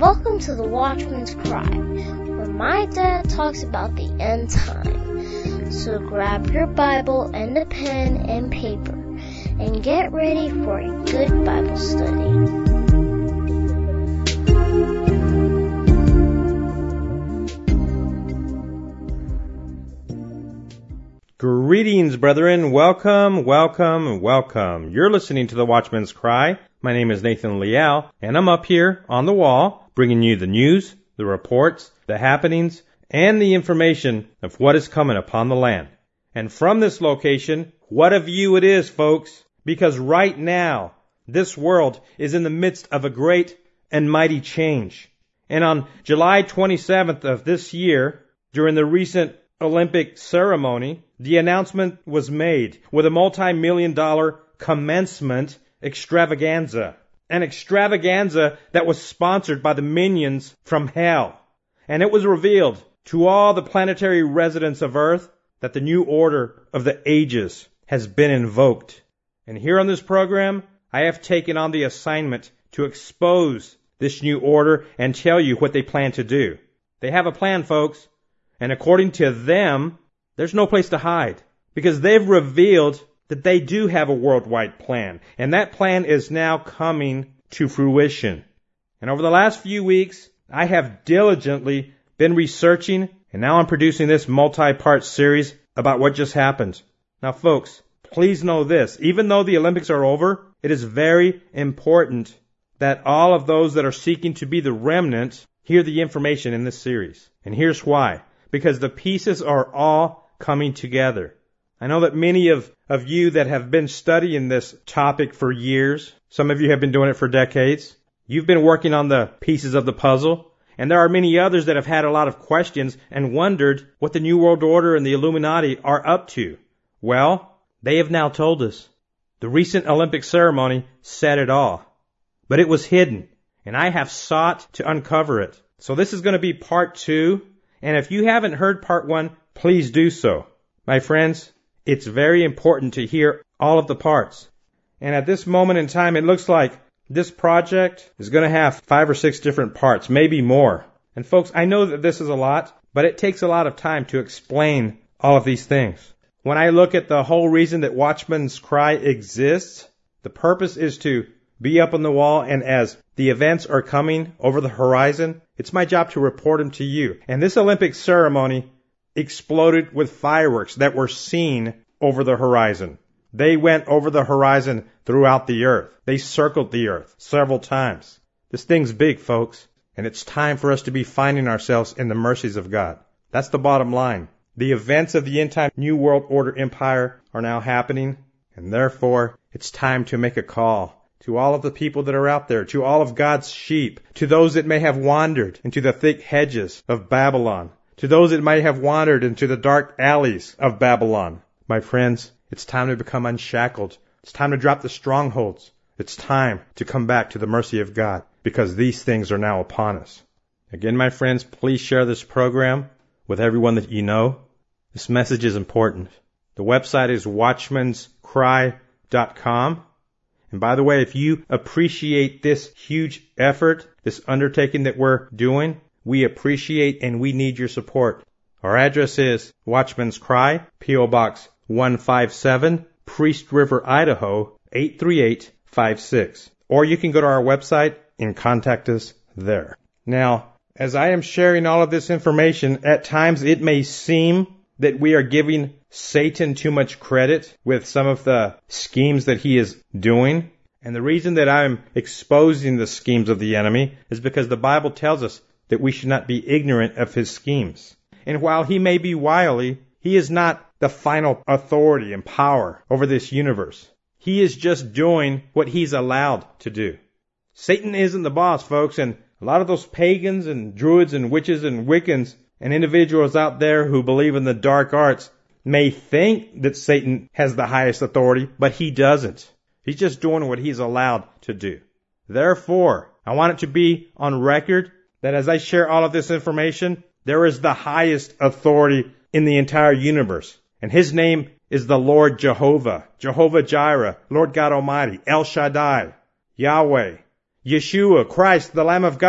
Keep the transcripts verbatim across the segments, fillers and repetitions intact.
Welcome to the Watchman's Cry, where my dad talks about the end time. So grab your Bible and a pen and paper, and get ready for a good Bible study. Greetings, brethren. Welcome, welcome, welcome. You're listening to the Watchman's Cry. My name is Nathan Leal, and I'm up here on the wall bringing you the news, the reports, the happenings, and the information of what is coming upon the land. And from this location, what a view it is, folks, because right now, this world is in the midst of a great and mighty change. And on July twenty-seventh of this year, during the recent Olympic ceremony, the announcement was made with a multi-million dollar commencement extravaganza. An extravaganza that was sponsored by the minions from hell. And it was revealed to all the planetary residents of Earth that the new order of the ages has been invoked. And here on this program, I have taken on the assignment to expose this new order and tell you what they plan to do. They have a plan, folks. And according to them, there's no place to hide, because they've revealed that they do have a worldwide plan, and that plan is now coming to fruition. And over the last few weeks, I have diligently been researching, and now I'm producing this multi-part series about what just happened. Now, folks, please know this. Even though the Olympics are over, it is very important that all of those that are seeking to be the remnant hear the information in this series. And here's why. Because the pieces are all coming together. I know that many of, of you that have been studying this topic for years, some of you have been doing it for decades, you've been working on the pieces of the puzzle, and there are many others that have had a lot of questions and wondered what the New World Order and the Illuminati are up to. Well, they have now told us. The recent Olympic ceremony said it all. But it was hidden, and I have sought to uncover it. So this is going to be part two. And if you haven't heard part one, please do so. My friends, it's very important to hear all of the parts. And at this moment in time, it looks like this project is going to have five or six different parts, maybe more. And folks, I know that this is a lot, but it takes a lot of time to explain all of these things. When I look at the whole reason that Watchman's Cry exists, the purpose is to be up on the wall, and as the events are coming over the horizon, it's my job to report them to you. And this Olympic ceremony exploded with fireworks that were seen over the horizon. They went over the horizon throughout the earth. They circled the earth several times. This thing's big, folks, and it's time for us to be finding ourselves in the mercies of God. That's the bottom line. The events of the end-time New World Order empire are now happening, and therefore it's time to make a call to all of the people that are out there, to all of God's sheep, to those that may have wandered into the thick hedges of Babylon, to those that may have wandered into the dark alleys of Babylon. My friends, it's time to become unshackled. It's time to drop the strongholds. It's time to come back to the mercy of God, because these things are now upon us. Again, my friends, please share this program with everyone that you know. This message is important. The website is watchmans cry dot com. And by the way, if you appreciate this huge effort, this undertaking that we're doing, we appreciate and we need your support. Our address is Watchman's Cry, P O Box one five seven, Priest River, Idaho, eight three eight five six. Or you can go to our website and contact us there. Now, as I am sharing all of this information, at times it may seem that we are giving Satan too much credit with some of the schemes that he is doing. And the reason that I'm exposing the schemes of the enemy is because the Bible tells us that we should not be ignorant of his schemes. And while he may be wily, he is not the final authority and power over this universe. He is just doing what he's allowed to do. Satan isn't the boss, folks, and a lot of those pagans and druids and witches and Wiccans and individuals out there who believe in the dark arts may think that Satan has the highest authority, but he doesn't. He's just doing what he's allowed to do. Therefore, I want it to be on record that as I share all of this information, there is the highest authority in the entire universe. And his name is the Lord Jehovah, Jehovah Jireh, Lord God Almighty, El Shaddai, Yahweh, Yeshua, Christ, the Lamb of God,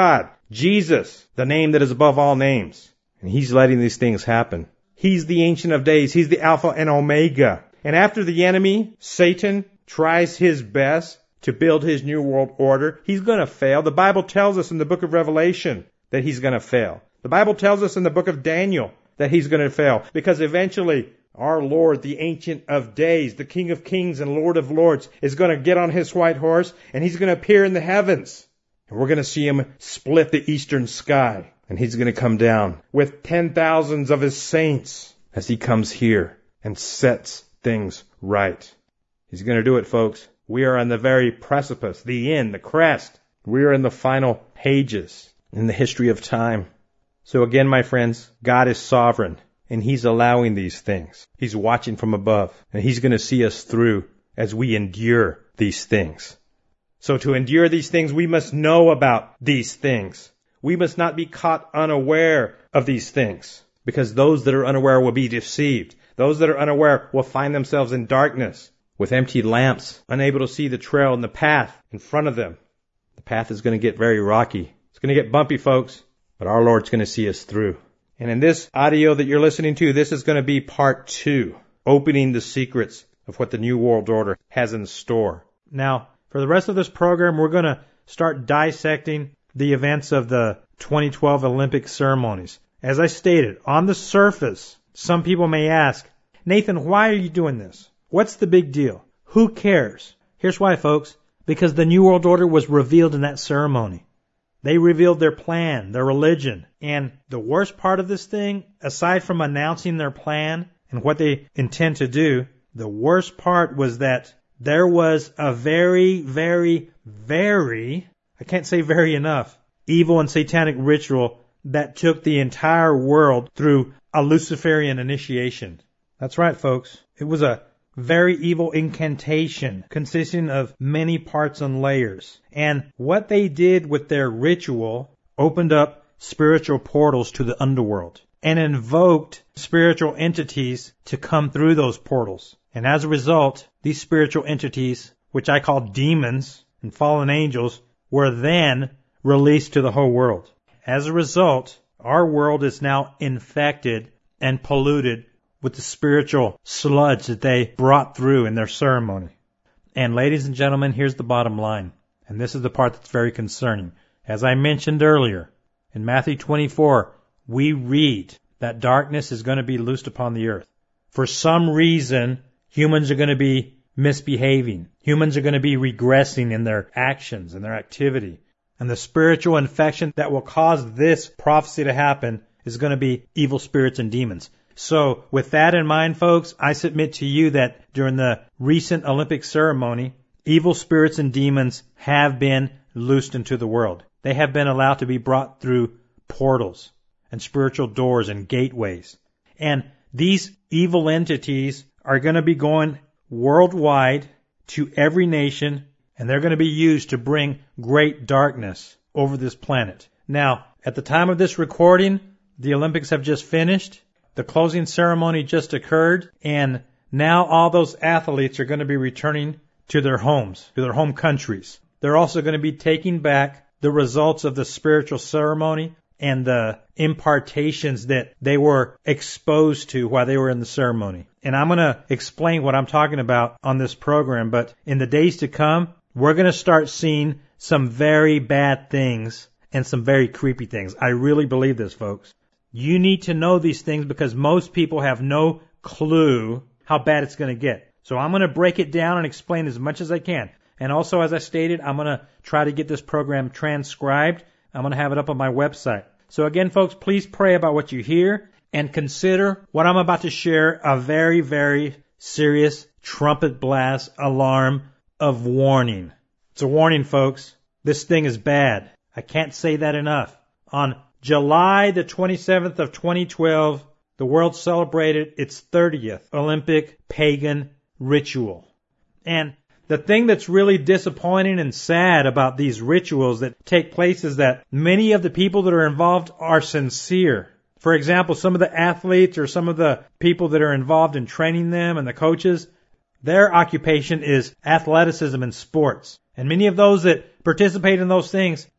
Jesus, the name that is above all names. And he's letting these things happen. He's the Ancient of Days. He's the Alpha and Omega. And after the enemy, Satan, tries his best to build his new world order, he's going to fail. The Bible tells us in the book of Revelation that he's going to fail. The Bible tells us in the book of Daniel that he's going to fail. Because eventually, our Lord, the Ancient of Days, the King of Kings and Lord of Lords, is going to get on his white horse and he's going to appear in the heavens. And we're going to see him split the eastern sky. And he's going to come down with ten thousands of his saints as he comes here and sets things right. He's going to do it, folks. We are on the very precipice, the end, the crest. We are in the final pages in the history of time. So again, my friends, God is sovereign, and he's allowing these things. He's watching from above, and he's going to see us through as we endure these things. So to endure these things, we must know about these things. We must not be caught unaware of these things, because those that are unaware will be deceived. Those that are unaware will find themselves in darkness with empty lamps, unable to see the trail and the path in front of them. The path is going to get very rocky. It's going to get bumpy, folks, but our Lord's going to see us through. And in this audio that you're listening to, this is going to be part two, opening the secrets of what the New World Order has in store. Now, for the rest of this program, we're going to start dissecting the events of the twenty twelve Olympic ceremonies. As I stated, on the surface, some people may ask, Nathan, why are you doing this? What's the big deal? Who cares? Here's why, folks. Because the New World Order was revealed in that ceremony. They revealed their plan, their religion. And the worst part of this thing, aside from announcing their plan and what they intend to do, the worst part was that there was a very, very, very, I can't say very enough, evil and satanic ritual that took the entire world through a Luciferian initiation. That's right, folks. It was a very evil incantation consisting of many parts and layers. And what they did with their ritual opened up spiritual portals to the underworld and invoked spiritual entities to come through those portals. And as a result, these spiritual entities, which I call demons and fallen angels, were then released to the whole world. As a result, our world is now infected and polluted with the spiritual sludge that they brought through in their ceremony. And ladies and gentlemen, here's the bottom line. And this is the part that's very concerning. As I mentioned earlier, in Matthew twenty-four, we read that darkness is going to be loosed upon the earth. For some reason, humans are going to be misbehaving. Humans are going to be regressing in their actions and their activity. And the spiritual infection that will cause this prophecy to happen is going to be evil spirits and demons. So with that in mind, folks, I submit to you that during the recent Olympic ceremony, evil spirits and demons have been loosed into the world. They have been allowed to be brought through portals and spiritual doors and gateways. And these evil entities are going to be going worldwide to every nation, and they're going to be used to bring great darkness over this planet. Now, at the time of this recording, the Olympics have just finished. The closing ceremony just occurred, and now all those athletes are going to be returning to their homes, to their home countries. They're also going to be taking back the results of the spiritual ceremony and the impartations that they were exposed to while they were in the ceremony. And I'm going to explain what I'm talking about on this program, but in the days to come, we're going to start seeing some very bad things and some very creepy things. I really believe this, folks. You need to know these things because most people have no clue how bad it's going to get. So I'm going to break it down and explain as much as I can. And also, as I stated, I'm going to try to get this program transcribed. I'm going to have it up on my website. So again, folks, please pray about what you hear and consider what I'm about to share a very, very serious trumpet blast alarm of warning. It's a warning, folks. This thing is bad. I can't say that enough. On July the twenty-seventh of twenty twelve, the world celebrated its thirtieth Olympic pagan ritual. And the thing that's really disappointing and sad about these rituals that take place is that many of the people that are involved are sincere. For example, some of the athletes or some of the people that are involved in training them and the coaches, their occupation is athleticism and sports. And many of those that participate in those things,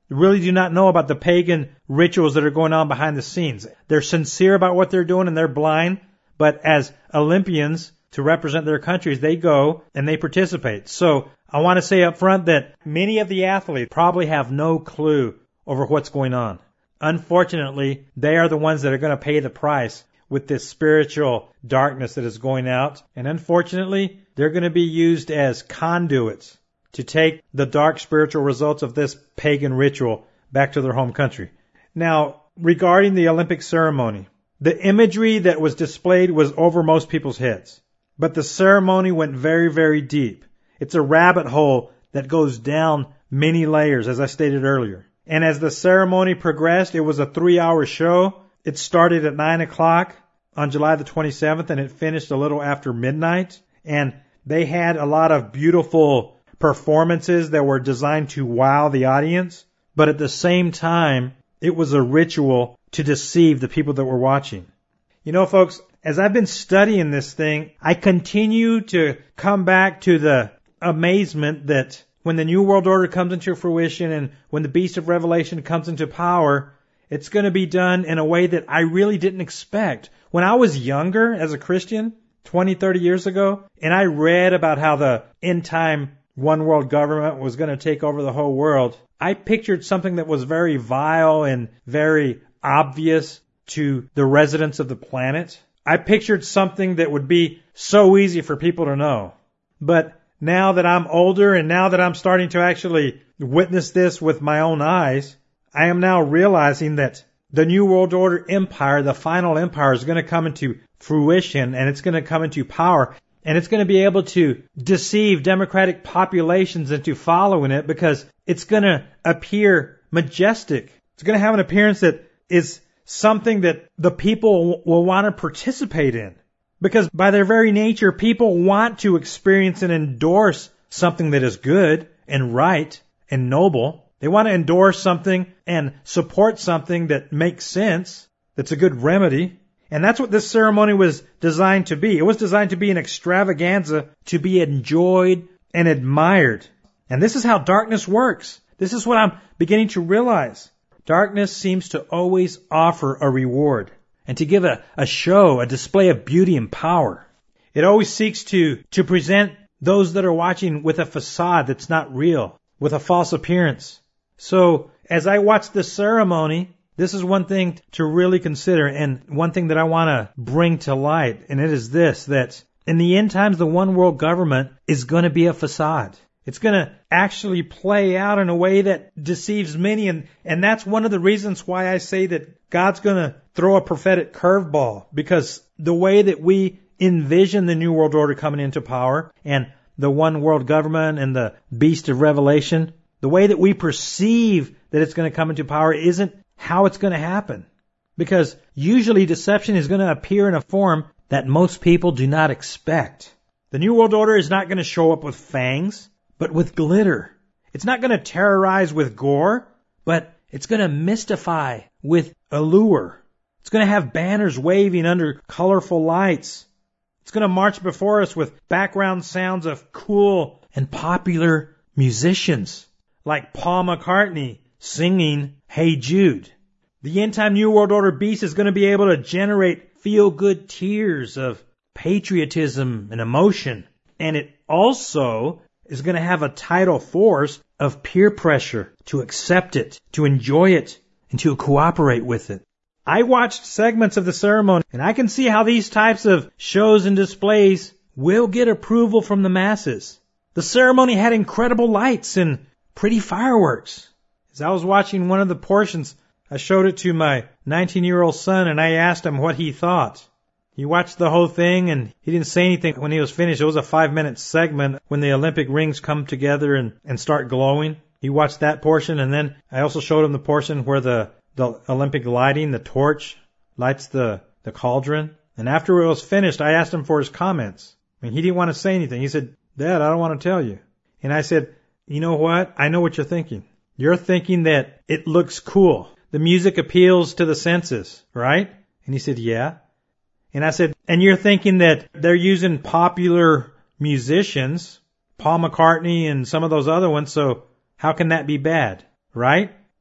really do not know about the pagan rituals that are going on behind the scenes. They're sincere about what they're doing and they're blind, but as Olympians to represent their countries, they go and they participate. So I want to say up front that many of the athletes probably have no clue over what's going on. Unfortunately, they are the ones that are going to pay the price with this spiritual darkness that is going out. And unfortunately, they're going to be used as conduits to take the dark spiritual results of this pagan ritual back to their home country. Now, regarding the Olympic ceremony, the imagery that was displayed was over most people's heads. But the ceremony went very, very deep. It's a rabbit hole that goes down many layers, as I stated earlier. And as the ceremony progressed, it was a three-hour show. It started at nine o'clock on July the twenty-seventh, and it finished a little after midnight. And they had a lot of beautiful performances that were designed to wow the audience. But at the same time, it was a ritual to deceive the people that were watching. You know, folks, as I've been studying this thing, I continue to come back to the amazement that when the New World Order comes into fruition and when the Beast of Revelation comes into power, it's going to be done in a way that I really didn't expect. When I was younger as a Christian, twenty, thirty years ago, and I read about how the end time one world government was going to take over the whole world, I pictured something that was very vile and very obvious to the residents of the planet. I pictured something that would be so easy for people to know. But now that I'm older and now that I'm starting to actually witness this with my own eyes, I am now realizing that the New World Order empire, the final empire, is going to come into fruition and it's going to come into power. And it's going to be able to deceive democratic populations into following it because it's going to appear majestic. It's going to have an appearance that is something that the people will want to participate in. Because by their very nature, people want to experience and endorse something that is good and right and noble. They want to endorse something and support something that makes sense, that's a good remedy. And that's what this ceremony was designed to be. It was designed to be an extravaganza to be enjoyed and admired. And this is how darkness works. This is what I'm beginning to realize. Darkness seems to always offer a reward and to give a, a show, a display of beauty and power. It always seeks to, to present those that are watching with a facade that's not real, with a false appearance. So as I watch this ceremony, this is one thing to really consider and one thing that I want to bring to light, and it is this, that in the end times, the one world government is going to be a facade. It's going to actually play out in a way that deceives many, and, and that's one of the reasons why I say that God's going to throw a prophetic curveball, because the way that we envision the New World Order coming into power and the one world government and the Beast of Revelation, the way that we perceive that it's going to come into power isn't how it's going to happen. Because usually deception is going to appear in a form that most people do not expect. The New World Order is not going to show up with fangs, but with glitter. It's not going to terrorize with gore, but it's going to mystify with allure. It's going to have banners waving under colorful lights. It's going to march before us with background sounds of cool and popular musicians, like Paul McCartney singing Hey Jude. The end-time New World Order beast is going to be able to generate feel-good tears of patriotism and emotion. And it also is going to have a tidal force of peer pressure to accept it, to enjoy it, and to cooperate with it. I watched segments of the ceremony, and I can see how these types of shows and displays will get approval from the masses. The ceremony had incredible lights and pretty fireworks. As I was watching one of the portions, I showed it to my nineteen-year-old son, and I asked him what he thought. He watched the whole thing, and he didn't say anything when he was finished. It was a five-minute segment when the Olympic rings come together and, and start glowing. He watched that portion, and then I also showed him the portion where the, the Olympic lighting, the torch, lights the, the cauldron. And after it was finished, I asked him for his comments. I mean, he didn't want to say anything. He said, "Dad, I don't want to tell you." And I said, "You know what? I know what you're thinking. You're thinking that it looks cool. The music appeals to the senses, right?" And he said, "Yeah." And I said, "And you're thinking that they're using popular musicians, Paul McCartney and some of those other ones, so how can that be bad, right?"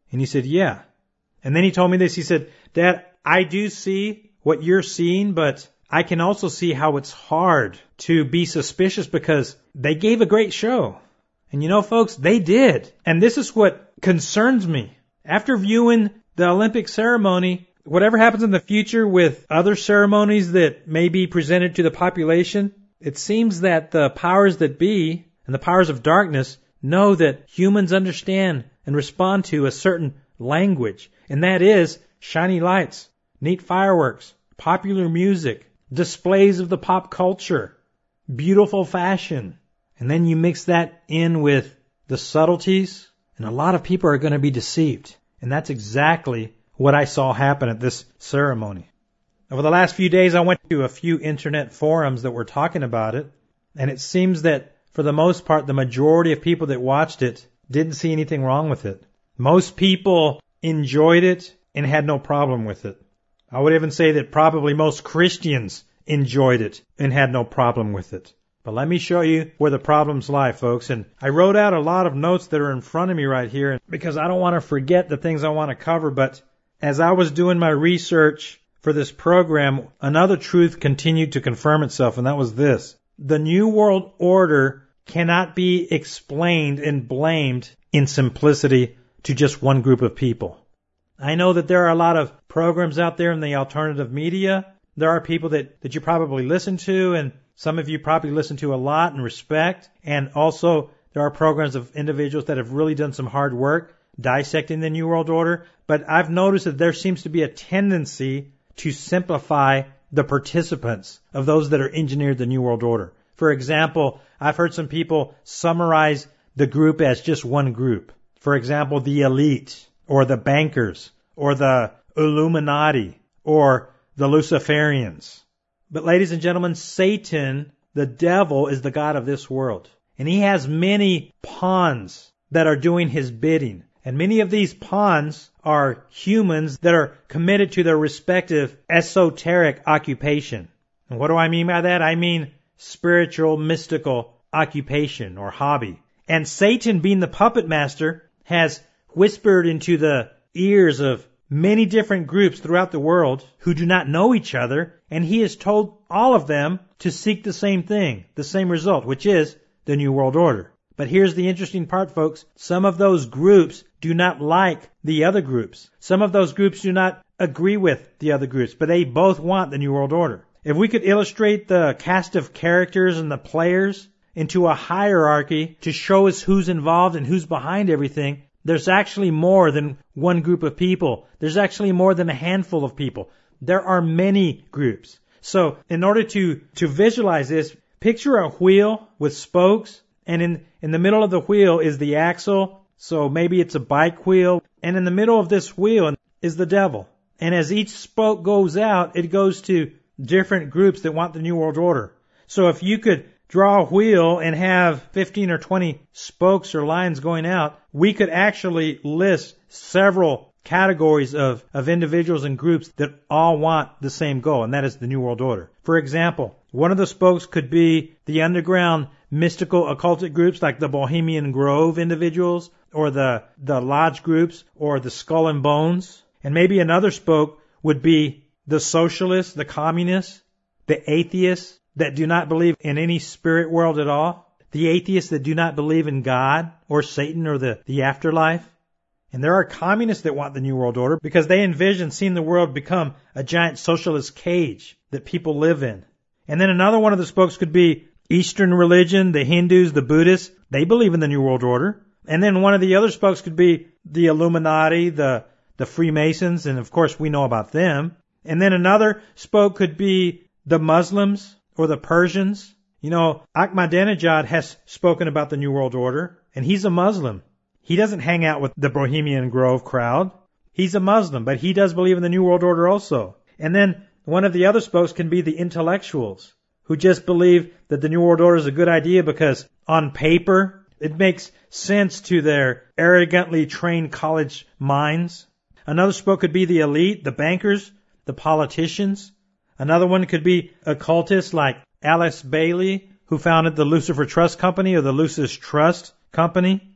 And he said, yeah. And then he told me this. He said, Dad, I do see what you're seeing, but I can also see how it's hard to be suspicious because they gave a great show. And you know, folks, they did. And this is what concerns me. After viewing the Olympic ceremony, whatever happens in the future with other ceremonies that may be presented to the population, it seems that the powers that be and the powers of darkness know that humans understand and respond to a certain language. And that is shiny lights, neat fireworks, popular music, displays of the pop culture, beautiful fashion. And then you mix that in with the subtleties, and a lot of people are going to be deceived. And that's exactly what I saw happen at this ceremony. Over the last few days, I went to a few internet forums that were talking about it, and it seems that for the most part, the majority of people that watched it didn't see anything wrong with it. Most people enjoyed it and had no problem with it. I would even say that probably most Christians enjoyed it and had no problem with it. But let me show you where the problems lie, folks. And I wrote out a lot of notes that are in front of me right here because I don't want to forget the things I want to cover. But as I was doing my research for this program, another truth continued to confirm itself, and that was this. The New World Order cannot be explained and blamed in simplicity to just one group of people. I know that there are a lot of programs out there in the alternative media. There are people that, that you probably listen to, and some of you probably listen to a lot and respect. And also, there are programs of individuals that have really done some hard work dissecting the New World Order. But I've noticed that there seems to be a tendency to simplify the participants of those that are engineered the New World Order. For example, I've heard some people summarize the group as just one group. For example, the elite, or the bankers, or the Illuminati, or the Luciferians. But ladies and gentlemen, Satan, the devil, is the god of this world. And he has many pawns that are doing his bidding. And many of these pawns are humans that are committed to their respective esoteric occupation. And what do I mean by that? I mean spiritual, mystical occupation or hobby. And Satan, being the puppet master, has whispered into the ears of many different groups throughout the world who do not know each other, and he has told all of them to seek the same thing, the same result, which is the New World Order. But here's the interesting part, folks. Some of those groups do not like the other groups. Some of those groups do not agree with the other groups, but they both want the New World Order. If we could illustrate the cast of characters and the players into a hierarchy to show us who's involved and who's behind everything, there's actually more than one group of people. There's actually more than a handful of people. There are many groups. So in order to, to visualize this, picture a wheel with spokes, and in, in the middle of the wheel is the axle. So maybe it's a bike wheel. And in the middle of this wheel is the devil. And as each spoke goes out, it goes to different groups that want the New World Order. So if you could draw a wheel and have fifteen or twenty spokes or lines going out, we could actually list several categories of, of individuals and groups that all want the same goal, and that is the New World Order. For example, one of the spokes could be the underground mystical occultic groups like the Bohemian Grove individuals, or the, the lodge groups, or the Skull and Bones. And maybe another spoke would be the socialists, the communists, the atheists that do not believe in any spirit world at all, the atheists that do not believe in God or Satan or the, the afterlife. And there are communists that want the New World Order because they envision seeing the world become a giant socialist cage that people live in. And then another one of the spokes could be Eastern religion, the Hindus, the Buddhists. They believe in the New World Order. And then one of the other spokes could be the Illuminati, the, the Freemasons, and of course we know about them. And then another spoke could be the Muslims or the Persians. You know, Ahmadinejad has spoken about the New World Order, and he's a Muslim. He doesn't hang out with the Bohemian Grove crowd. He's a Muslim, but he does believe in the New World Order also. And then one of the other spokes can be the intellectuals who just believe that the New World Order is a good idea because on paper it makes sense to their arrogantly trained college minds. Another spoke could be the elite, the bankers, the politicians. Another one could be occultists like Alice Bailey, who founded the Lucifer Trust Company or the Lucis Trust Company.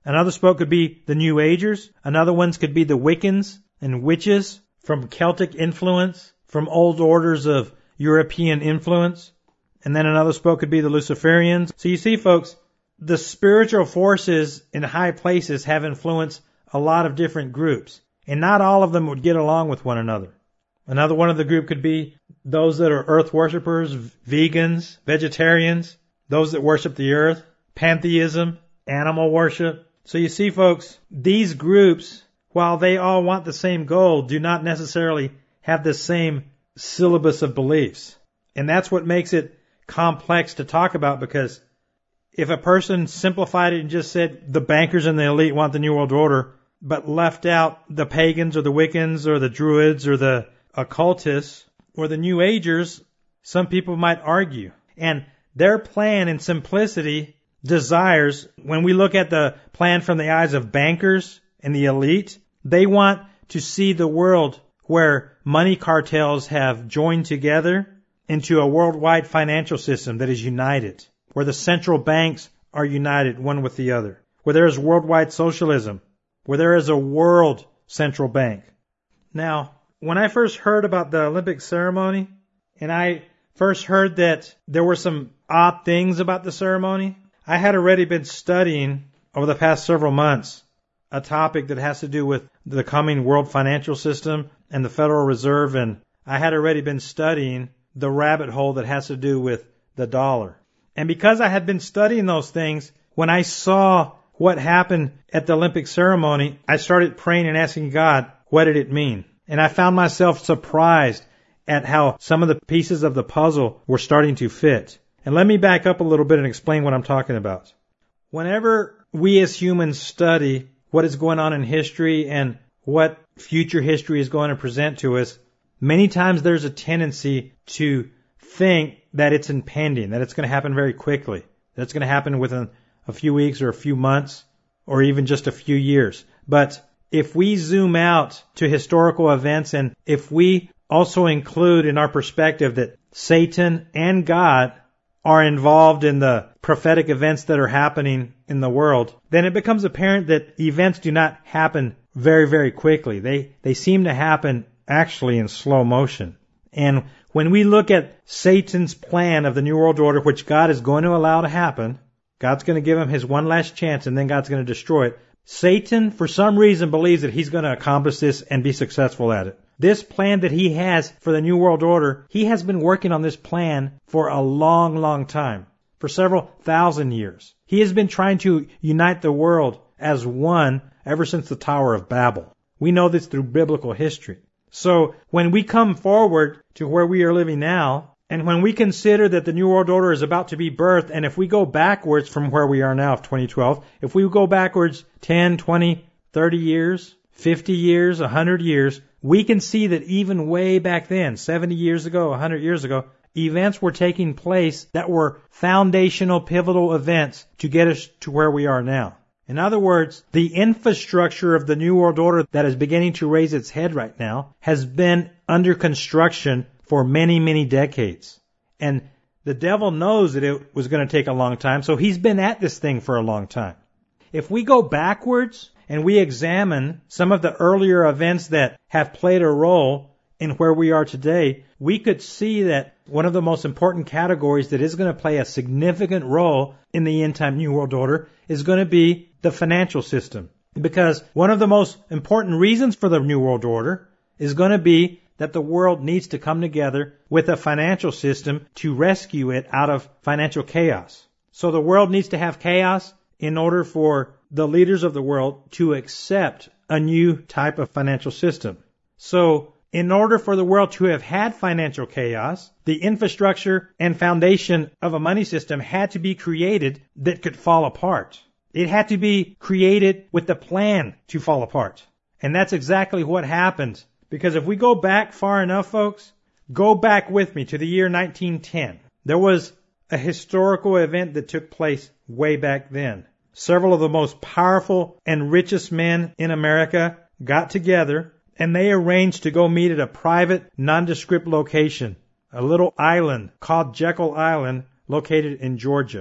Another spoke could be the New Agers. Another ones could be the Wiccans and witches from Celtic influence, from old orders of European influence. And then another spoke could be the Luciferians. So you see, folks, the spiritual forces in high places have influenced a lot of different groups, and not all of them would get along with one another. Another one of the group could be those that are earth worshippers, vegans, vegetarians, those that worship the earth, pantheism, animal worship. So you see, folks, these groups, while they all want the same goal, do not necessarily have the same syllabus of beliefs. And that's what makes it complex to talk about, because if a person simplified it and just said the bankers and the elite want the New World Order, but left out the pagans or the Wiccans or the Druids or the occultists or the New Agers, some people might argue. And their plan in simplicity desires, when we look at the plan from the eyes of bankers and the elite, they want to see the world where money cartels have joined together into a worldwide financial system that is united, where the central banks are united one with the other, where there is worldwide socialism, where there is a world central bank. Now, when I first heard about the Olympic ceremony, and I first heard that there were some odd things about the ceremony, I had already been studying over the past several months a topic that has to do with the coming world financial system and the Federal Reserve, and I had already been studying the rabbit hole that has to do with the dollar. And because I had been studying those things, when I saw what happened at the Olympic ceremony, I started praying and asking God, what did it mean? And I found myself surprised at how some of the pieces of the puzzle were starting to fit. And let me back up a little bit and explain what I'm talking about. Whenever we as humans study what is going on in history and what future history is going to present to us, many times there's a tendency to think that it's impending, that it's going to happen very quickly, that it's going to happen within a few weeks or a few months or even just a few years. But if we zoom out to historical events, and if we also include in our perspective that Satan and God are involved in the prophetic events that are happening in the world, then it becomes apparent that events do not happen very, very quickly. They, they seem to happen actually in slow motion. And when we look at Satan's plan of the New World Order, which God is going to allow to happen, God's going to give him his one last chance and then God's going to destroy it. Satan, for some reason, believes that he's going to accomplish this and be successful at it. This plan that he has for the New World Order, he has been working on this plan for a long, long time, for several thousand years. He has been trying to unite the world as one ever since the Tower of Babel. We know this through biblical history. So when we come forward to where we are living now, and when we consider that the New World Order is about to be birthed, and if we go backwards from where we are now of twenty twelve, if we go backwards ten, twenty, thirty years, fifty years, one hundred years, we can see that even way back then, seventy years ago, one hundred years ago, events were taking place that were foundational, pivotal events to get us to where we are now. In other words, the infrastructure of the New World Order that is beginning to raise its head right now has been under construction for many, many decades. And the devil knows that it was going to take a long time, so he's been at this thing for a long time. If we go backwards and we examine some of the earlier events that have played a role in where we are today, we could see that one of the most important categories that is going to play a significant role in the end-time New World Order is going to be the financial system. Because one of the most important reasons for the New World Order is going to be that the world needs to come together with a financial system to rescue it out of financial chaos. So the world needs to have chaos in order for the leaders of the world to accept a new type of financial system. So in order for the world to have had financial chaos, the infrastructure and foundation of a money system had to be created that could fall apart. It had to be created with the plan to fall apart. And that's exactly what happened. Because if we go back far enough, folks, go back with me to the year nineteen ten. There was a historical event that took place way back then. Several of the most powerful and richest men in America got together and they arranged to go meet at a private, nondescript location, a little island called Jekyll Island located in Georgia.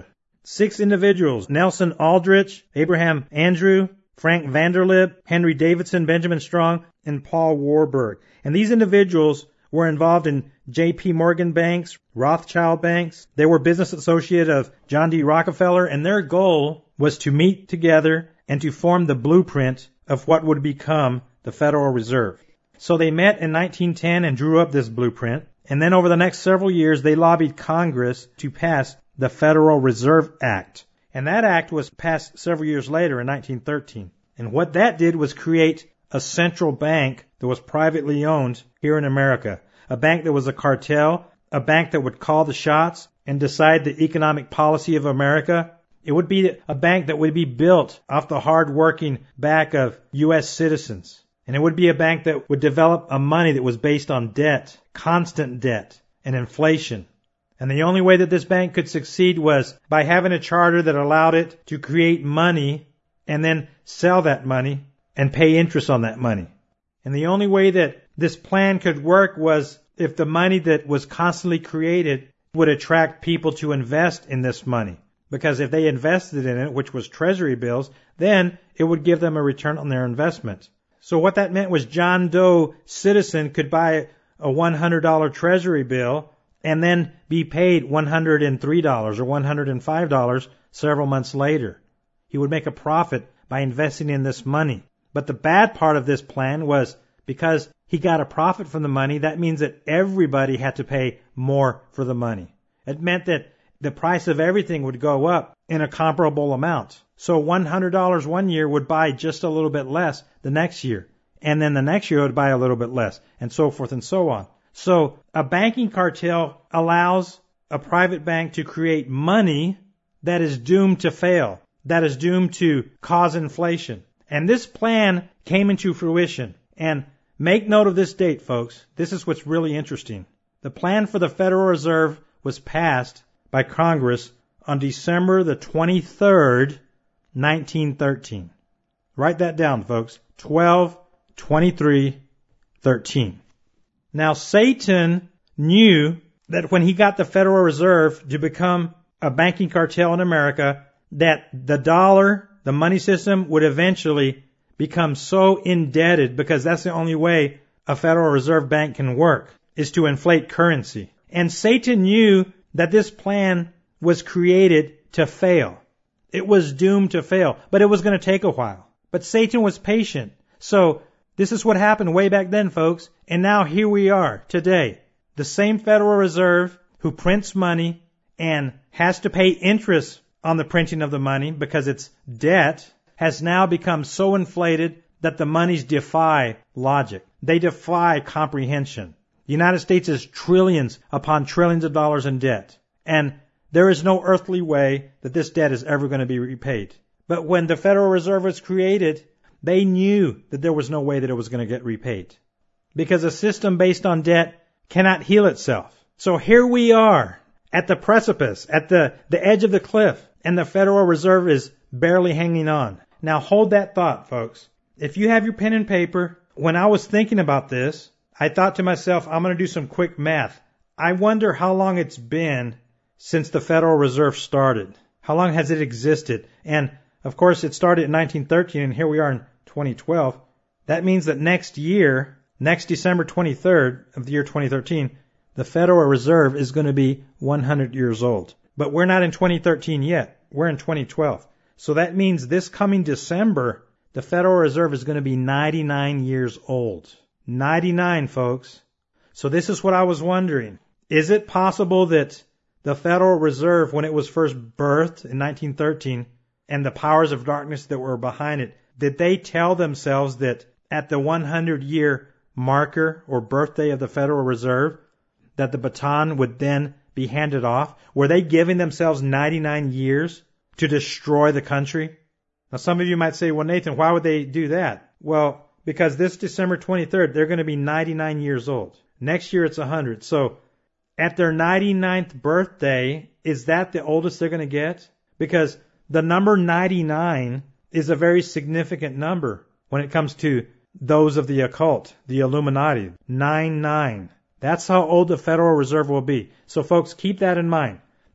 six individuals: Nelson Aldrich, Abraham Andrew, Frank Vanderlip, Henry Davidson, Benjamin Strong, and Paul Warburg. And these individuals were involved in J P Morgan banks, Rothschild banks. They were business associates of John D. Rockefeller, and their goal was to meet together and to form the blueprint of what would become the Federal Reserve. So they met in nineteen ten and drew up this blueprint. And then over the next several years, they lobbied Congress to pass the Federal Reserve Act. And that act was passed several years later in nineteen thirteen. And what that did was create a central bank that was privately owned here in America. A bank that was a cartel, a bank that would call the shots and decide the economic policy of America. It would be a bank that would be built off the hard-working back of U S citizens. And it would be a bank that would develop a money that was based on debt, constant debt, and inflation. And the only way that this bank could succeed was by having a charter that allowed it to create money and then sell that money and pay interest on that money. And the only way that this plan could work was if the money that was constantly created would attract people to invest in this money. Because if they invested in it, which was treasury bills, then it would give them a return on their investment. So what that meant was John Doe citizen could buy a one hundred dollar treasury bill and then be paid one hundred three dollars or one hundred five dollars several months later. He would make a profit by investing in this money. But the bad part of this plan was because he got a profit from the money, that means that everybody had to pay more for the money. It meant that the price of everything would go up in a comparable amount. So one hundred dollars one year would buy just a little bit less the next year. And then the next year it would buy a little bit less, and so forth and so on. So a banking cartel allows a private bank to create money that is doomed to fail, that is doomed to cause inflation. And this plan came into fruition. And make note of this date, folks. This is what's really interesting. The plan for the Federal Reserve was passed by Congress on December the twenty-third, nineteen thirteen. Write that down, folks. twelve twenty-three thirteen. Now, Satan knew that when he got the Federal Reserve to become a banking cartel in America, that the dollar, the money system, would eventually become so indebted, because that's the only way a Federal Reserve Bank can work, is to inflate currency. And Satan knew that this plan was created to fail. It was doomed to fail, but it was going to take a while. But Satan was patient. So this is what happened way back then, folks. And now here we are today. The same Federal Reserve who prints money and has to pay interest on the printing of the money because it's debt has now become so inflated that the monies defy logic. They defy comprehension. The United States is trillions upon trillions of dollars in debt. And there is no earthly way that this debt is ever going to be repaid. But when the Federal Reserve was created, they knew that there was no way that it was going to get repaid. Because a system based on debt cannot heal itself. So here we are at the precipice, at the, the edge of the cliff, and the Federal Reserve is barely hanging on. Now hold that thought, folks. If you have your pen and paper, when I was thinking about this, I thought to myself, I'm going to do some quick math. I wonder how long it's been since the Federal Reserve started. How long has it existed? And of course, it started in nineteen thirteen, and here we are in twenty twelve. That means that next year, next December twenty-third of the year twenty thirteen, the Federal Reserve is going to be one hundred years old. But we're not in twenty thirteen yet. We're in twenty twelve. So that means this coming December, the Federal Reserve is going to be ninety-nine years old. ninety-nine, folks. So this is what I was wondering. Is it possible that the Federal Reserve, when it was first birthed in nineteen thirteen, and the powers of darkness that were behind it, did they tell themselves that at the one hundred year marker or birthday of the Federal Reserve, that the baton would then be handed off? Were they giving themselves ninety-nine years to destroy the country? Now, some of you might say, well, Nathan, why would they do that? Well, because this December twenty-third, they're going to be ninety-nine years old. Next year, it's one hundred. So at their ninety-ninth birthday, is that the oldest they're going to get? Because the number ninety-nine is a very significant number when it comes to those of the occult, the Illuminati. nine nine. That's how old the Federal Reserve will be. So folks, keep that in mind. Now,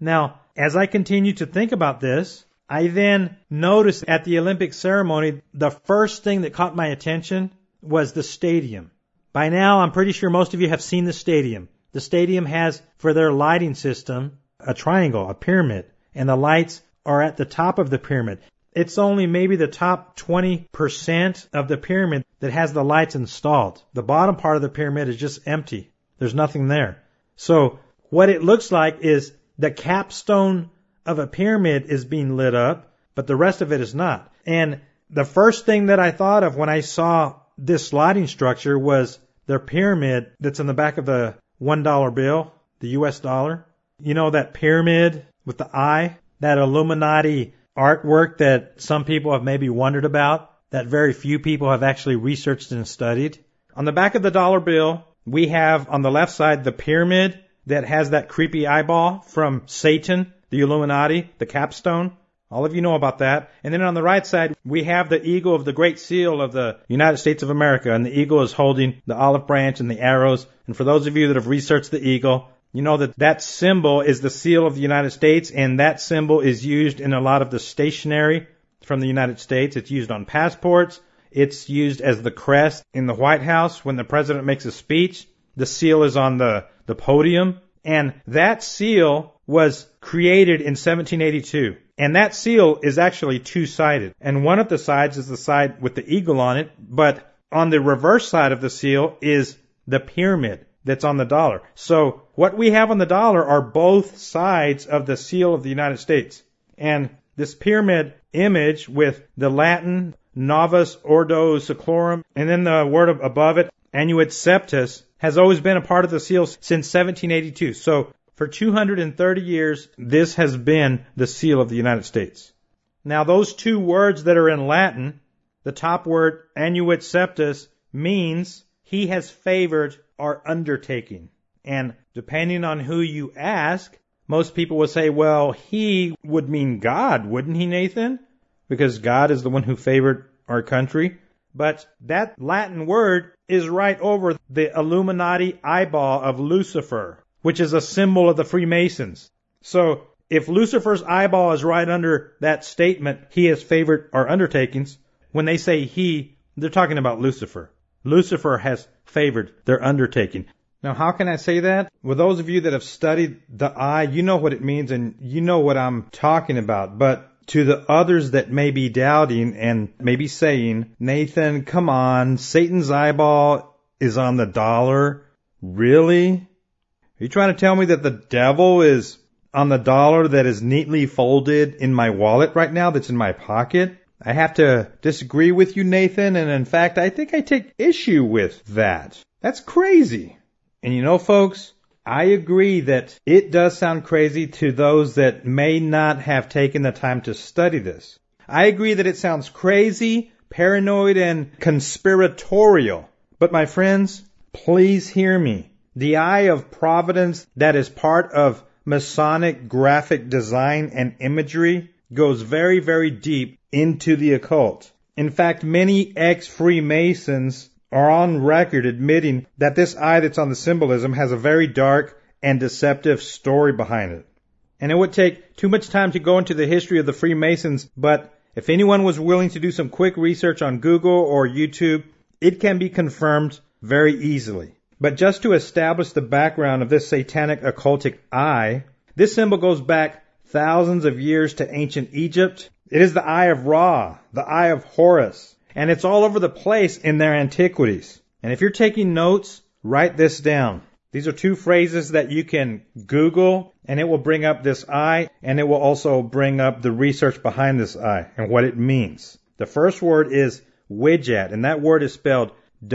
as I continued to think about this, I then noticed at the Olympic ceremony, the first thing that caught my attention was the stadium. By now, I'm pretty sure most of you have seen the stadium. The stadium has, for their lighting system, a triangle, a pyramid, and the lights are at the top of the pyramid. It's only maybe the top twenty percent of the pyramid that has the lights installed. The bottom part of the pyramid is just empty. There's nothing there. So what it looks like is the capstone of a pyramid is being lit up, but the rest of it is not. And the first thing that I thought of when I saw this lighting structure was the pyramid that's in the back of the one dollar bill, the U S dollar. You know that pyramid with the eye? That Illuminati artwork that some people have maybe wondered about, that very few people have actually researched and studied. On the back of the dollar bill, we have on the left side the pyramid that has that creepy eyeball from Satan, the Illuminati, the capstone. All of you know about that. And then on the right side, we have the eagle of the Great Seal of the United States of America. And the eagle is holding the olive branch and the arrows. And for those of you that have researched the eagle, you know that that symbol is the seal of the United States, and that symbol is used in a lot of the stationery from the United States. It's used on passports. It's used as the crest in the White House when the president makes a speech. The seal is on the, the podium. And that seal was created in seventeen eighty-two. And that seal is actually two-sided. And one of the sides is the side with the eagle on it, but on the reverse side of the seal is the pyramid that's on the dollar. So what we have on the dollar are both sides of the seal of the United States. And this pyramid image with the Latin Novus Ordo Seclorum and then the word above it, Annuit Septus, has always been a part of the seal since seventeen eighty-two. So for two hundred thirty years, this has been the seal of the United States. Now those two words that are in Latin, the top word Annuit Septus means he has favored our undertaking. And depending on who you ask, most people will say, well, he would mean God, wouldn't he, Nathan? Because God is the one who favored our country. But that Latin word is right over the Illuminati eyeball of Lucifer, which is a symbol of the Freemasons. So if Lucifer's eyeball is right under that statement, he has favored our undertakings, when they say he, they're talking about Lucifer. Lucifer has favored their undertaking. Now, how can I say that? Well, those of you that have studied the eye, you know what it means and you know what I'm talking about. But to the others that may be doubting and maybe saying, Nathan, come on, Satan's eyeball is on the dollar. Really? Are you trying to tell me that the devil is on the dollar that is neatly folded in my wallet right now that's in my pocket? I have to disagree with you, Nathan, and in fact, I think I take issue with that. That's crazy. And you know, folks, I agree that it does sound crazy to those that may not have taken the time to study this. I agree that it sounds crazy, paranoid, and conspiratorial. But my friends, please hear me. The eye of providence that is part of Masonic graphic design and imagery goes very, very deep into the occult. In fact, many ex-Freemasons are on record admitting that this eye that's on the symbolism has a very dark and deceptive story behind it. And it would take too much time to go into the history of the Freemasons, but if anyone was willing to do some quick research on Google or YouTube, it can be confirmed very easily. But just to establish the background of this satanic occultic eye, this symbol goes back thousands of years to ancient Egypt. It is the eye of Ra, the eye of Horus, and it's all over the place in their antiquities. And if you're taking notes, write this down. These are two phrases that you can Google, and it will bring up this eye, and it will also bring up the research behind this eye and what it means. The first word is Wedjat, and that word is spelled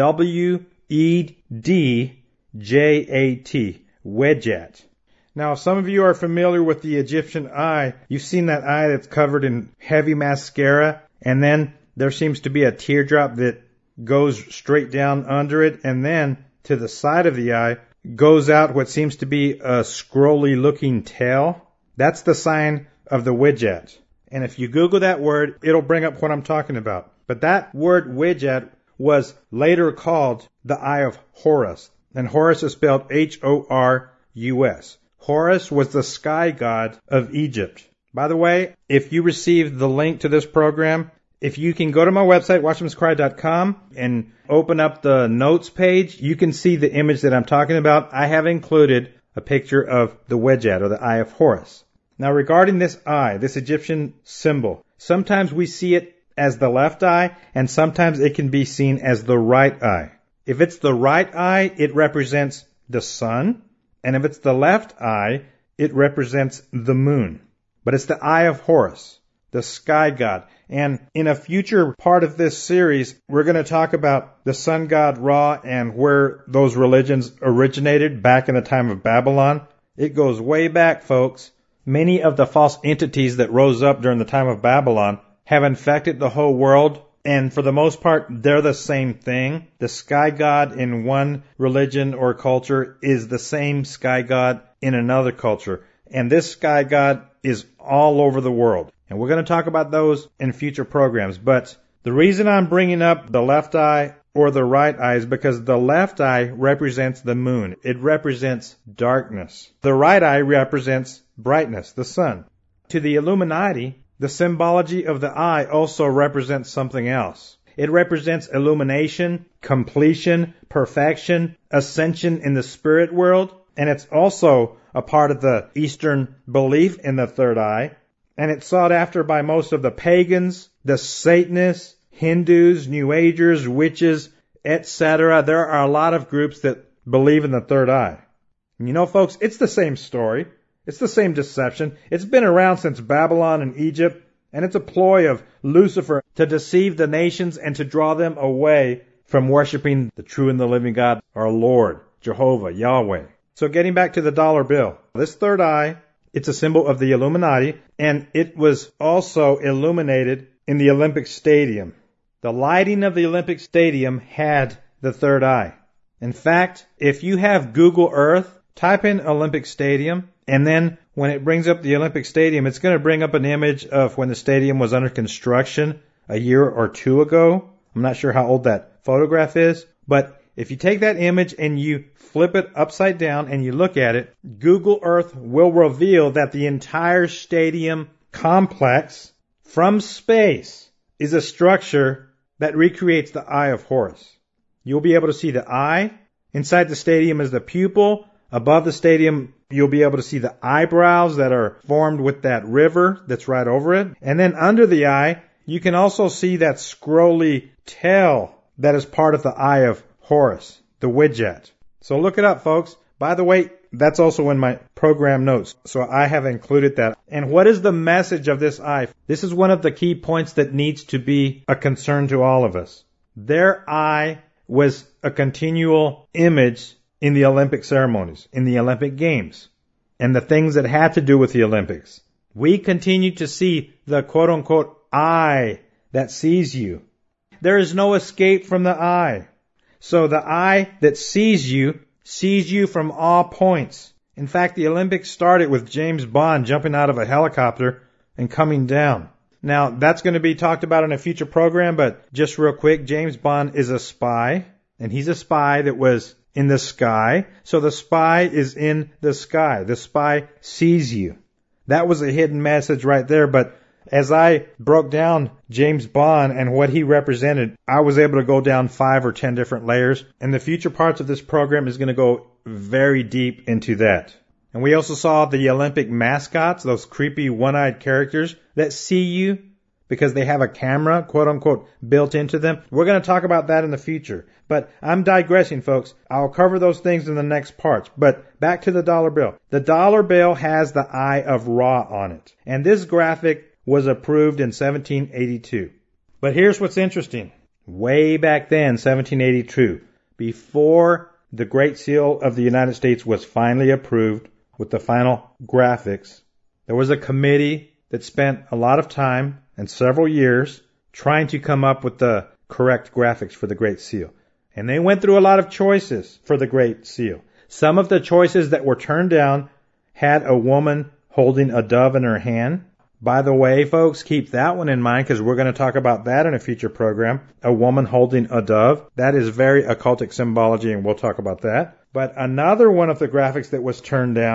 W E D J A T, Wedjat. Now, if some of you are familiar with the Egyptian eye, you've seen that eye that's covered in heavy mascara, and then there seems to be a teardrop that goes straight down under it, and then to the side of the eye goes out what seems to be a scrolly-looking tail. That's the sign of the Wedjat. And if you Google that word, it'll bring up what I'm talking about. But that word Wedjat was later called the Eye of Horus, and Horus is spelled H O R U S. Horus was the sky god of Egypt. By the way, if you received the link to this program, if you can go to my website, watchmen's cry dot com, and open up the notes page, you can see the image that I'm talking about. I have included a picture of the Wedjat, or the Eye of Horus. Now, regarding this eye, this Egyptian symbol, sometimes we see it as the left eye, and sometimes it can be seen as the right eye. If it's the right eye, it represents the sun, and if it's the left eye, it represents the moon. But it's the Eye of Horus, the sky god. And in a future part of this series, we're going to talk about the sun god Ra and where those religions originated back in the time of Babylon. It goes way back, folks. Many of the false entities that rose up during the time of Babylon have infected the whole world, and for the most part, they're the same thing. The sky god in one religion or culture is the same sky god in another culture. And this sky god is all over the world. And we're going to talk about those in future programs. But the reason I'm bringing up the left eye or the right eye is because the left eye represents the moon. It represents darkness. The right eye represents brightness, the sun. To the Illuminati, the symbology of the eye also represents something else. It represents illumination, completion, perfection, ascension in the spirit world, and it's also a part of the Eastern belief in the third eye. And it's sought after by most of the pagans, the Satanists, Hindus, New Agers, witches, et cetera. There are a lot of groups that believe in the third eye. And you know, folks, it's the same story. It's the same deception. It's been around since Babylon and Egypt, and it's a ploy of Lucifer to deceive the nations and to draw them away from worshiping the true and the living God, our Lord, Jehovah, Yahweh. So getting back to the dollar bill, this third eye, it's a symbol of the Illuminati, and it was also illuminated in the Olympic Stadium. The lighting of the Olympic Stadium had the third eye. In fact, if you have Google Earth, type in Olympic Stadium, and then when it brings up the Olympic Stadium, it's going to bring up an image of when the stadium was under construction a year or two ago. I'm not sure how old that photograph is, but if you take that image and you flip it upside down and you look at it, Google Earth will reveal that the entire stadium complex from space is a structure that recreates the Eye of Horus. You'll be able to see the eye. Inside the stadium is the pupil. Above the stadium, you'll be able to see the eyebrows that are formed with that river that's right over it. And then under the eye, you can also see that scrolly tail that is part of the Eye of Horus, the Wedjat. So look it up, folks. By the way, that's also in my program notes, so I have included that. And what is the message of this eye? This is one of the key points that needs to be a concern to all of us. Their eye was a continual image in the Olympic ceremonies, in the Olympic Games, and the things that had to do with the Olympics. We continue to see the quote-unquote eye that sees you. There is no escape from the eye. So the eye that sees you, sees you from all points. In fact, the Olympics started with James Bond jumping out of a helicopter and coming down. Now, that's going to be talked about in a future program, but just real quick, James Bond is a spy, and he's a spy that was in the sky. So the spy is in the sky. The spy sees you. That was a hidden message right there, but as I broke down James Bond and what he represented, I was able to go down five or ten different layers. And the future parts of this program is going to go very deep into that. And we also saw the Olympic mascots, those creepy one-eyed characters that see you because they have a camera, quote unquote, built into them. We're going to talk about that in the future. But I'm digressing, folks. I'll cover those things in the next parts. But back to the dollar bill. The dollar bill has the Eye of Ra on it. And this graphic was approved in seventeen eighty-two. But here's what's interesting. Way back then, seventeen eighty-two, before the Great Seal of the United States was finally approved with the final graphics, there was a committee that spent a lot of time and several years trying to come up with the correct graphics for the Great Seal. And they went through a lot of choices for the Great Seal. Some of the choices that were turned down had a woman holding a dove in her hand. By the way, folks, keep that one in mind because we're going to talk about that in a future program. A woman holding a dove. That is very occultic symbology, and we'll talk about that. But another one of the graphics that was turned down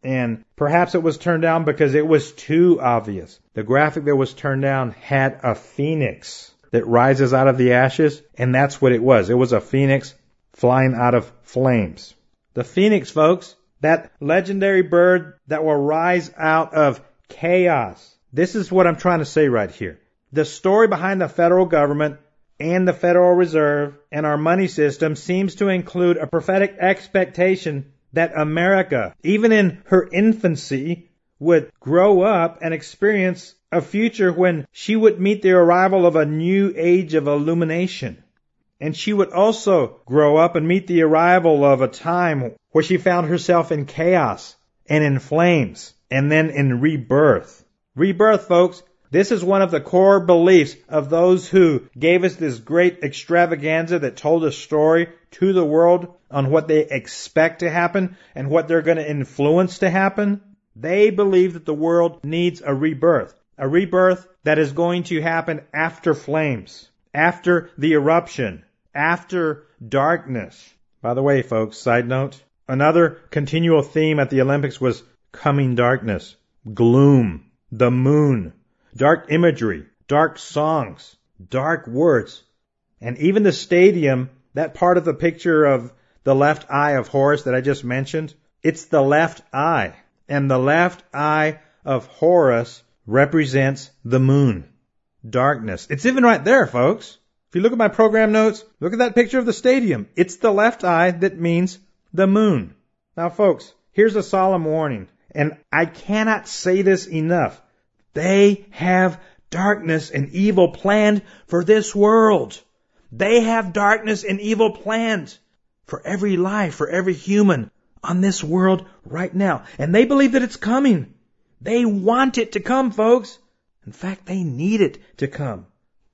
And perhaps it was turned down because it was too obvious. The graphic that was turned down had a phoenix that rises out of the ashes, and that's what it was. It was a phoenix flying out of flames. The phoenix, folks, that legendary bird that will rise out of chaos. This is what I'm trying to say right here. The story behind the federal government and the Federal Reserve and our money system seems to include a prophetic expectation that America, even in her infancy, would grow up and experience a future when she would meet the arrival of a new age of illumination. And she would also grow up and meet the arrival of a time where she found herself in chaos and in flames and then in rebirth. Rebirth, folks, this is one of the core beliefs of those who gave us this great extravaganza that told a story to the world on what they expect to happen and what they're going to influence to happen. They believe that the world needs a rebirth, a rebirth that is going to happen after flames, after the eruption, after darkness. By the way, folks, side note, another continual theme at the Olympics was coming darkness, gloom, the moon, dark imagery, dark songs, dark words. And even the stadium, that part of the picture of the left eye of Horus that I just mentioned, it's the left eye. And the left eye of Horus represents the moon, darkness. It's even right there, folks. If you look at my program notes, look at that picture of the stadium. It's the left eye that means the moon. Now, folks, here's a solemn warning, and I cannot say this enough. They have darkness and evil planned for this world. They have darkness and evil planned for every life, for every human on this world right now. And they believe that it's coming. They want it to come, folks. In fact, they need it to come.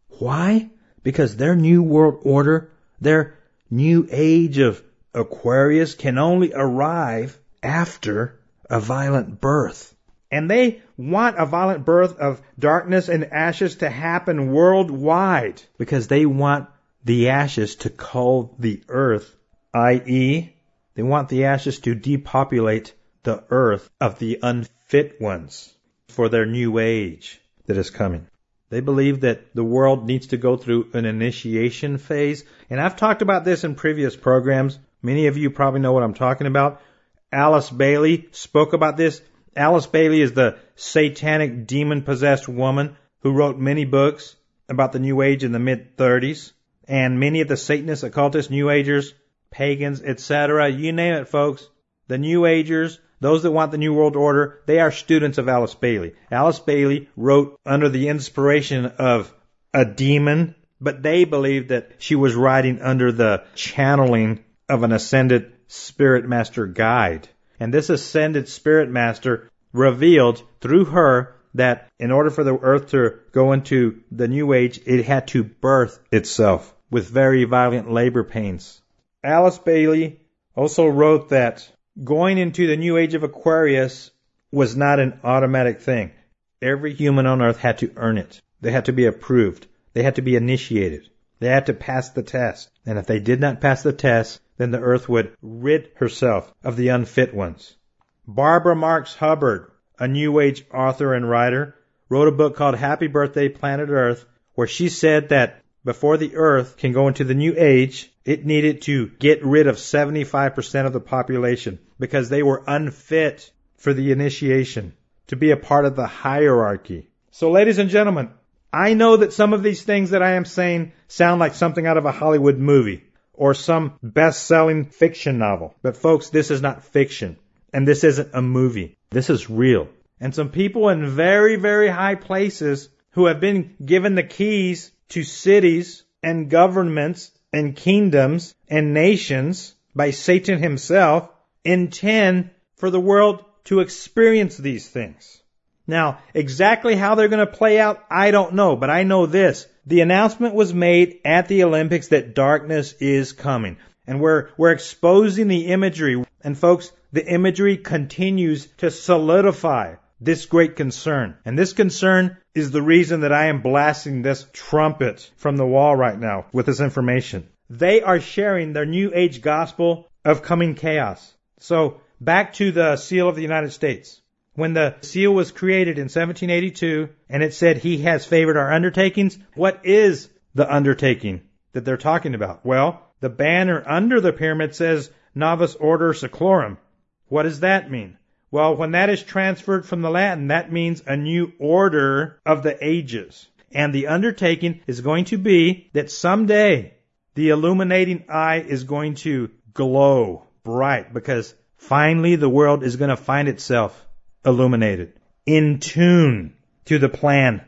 Why? Because their new world order, their new age of Aquarius can only arrive after a violent birth. And they want a violent birth of darkness and ashes to happen worldwide because they want the ashes to cull the earth, that is, they want the ashes to depopulate the earth of the unfit ones for their new age that is coming. They believe that the world needs to go through an initiation phase. And I've talked about this in previous programs. Many of you probably know what I'm talking about. Alice Bailey spoke about this. Alice Bailey is the satanic demon-possessed woman who wrote many books about the New Age in the mid thirties. And many of the Satanists, occultists, New Agers, pagans, et cetera, you name it, folks, the New Agers, those that want the New World Order, they are students of Alice Bailey. Alice Bailey wrote under the inspiration of a demon, but they believed that she was writing under the channeling of an ascended spirit master guide. And this ascended spirit master revealed through her that in order for the earth to go into the new age, it had to birth itself with very violent labor pains. Alice Bailey also wrote that going into the new age of Aquarius was not an automatic thing. Every human on earth had to earn it. They had to be approved. They had to be initiated. They had to pass the test. And if they did not pass the test, then the earth would rid herself of the unfit ones. Barbara Marx Hubbard, a New Age author and writer, wrote a book called Happy Birthday Planet Earth, where she said that before the earth can go into the new age, it needed to get rid of seventy-five percent of the population because they were unfit for the initiation, to be a part of the hierarchy. So, ladies and gentlemen, I know that some of these things that I am saying sound like something out of a Hollywood movie or some best-selling fiction novel. But folks, this is not fiction. And this isn't a movie. This is real. And some people in very, very high places who have been given the keys to cities and governments and kingdoms and nations by Satan himself intend for the world to experience these things. Now, exactly how they're going to play out, I don't know, but I know this. The announcement was made at the Olympics that darkness is coming. And we're, we're exposing the imagery. And folks, the imagery continues to solidify this great concern. And this concern is the reason that I am blasting this trumpet from the wall right now with this information. They are sharing their new age gospel of coming chaos. So back to the seal of the United States. When the seal was created in seventeen eighty-two and it said he has favored our undertakings, what is the undertaking that they're talking about? Well, the banner under the pyramid says Novus Order Seclorum. What does that mean? Well, when that is transferred from the Latin, that means a new order of the ages. And the undertaking is going to be that someday the illuminating eye is going to glow bright, because finally the world is going to find itself illuminated, in tune to the plan.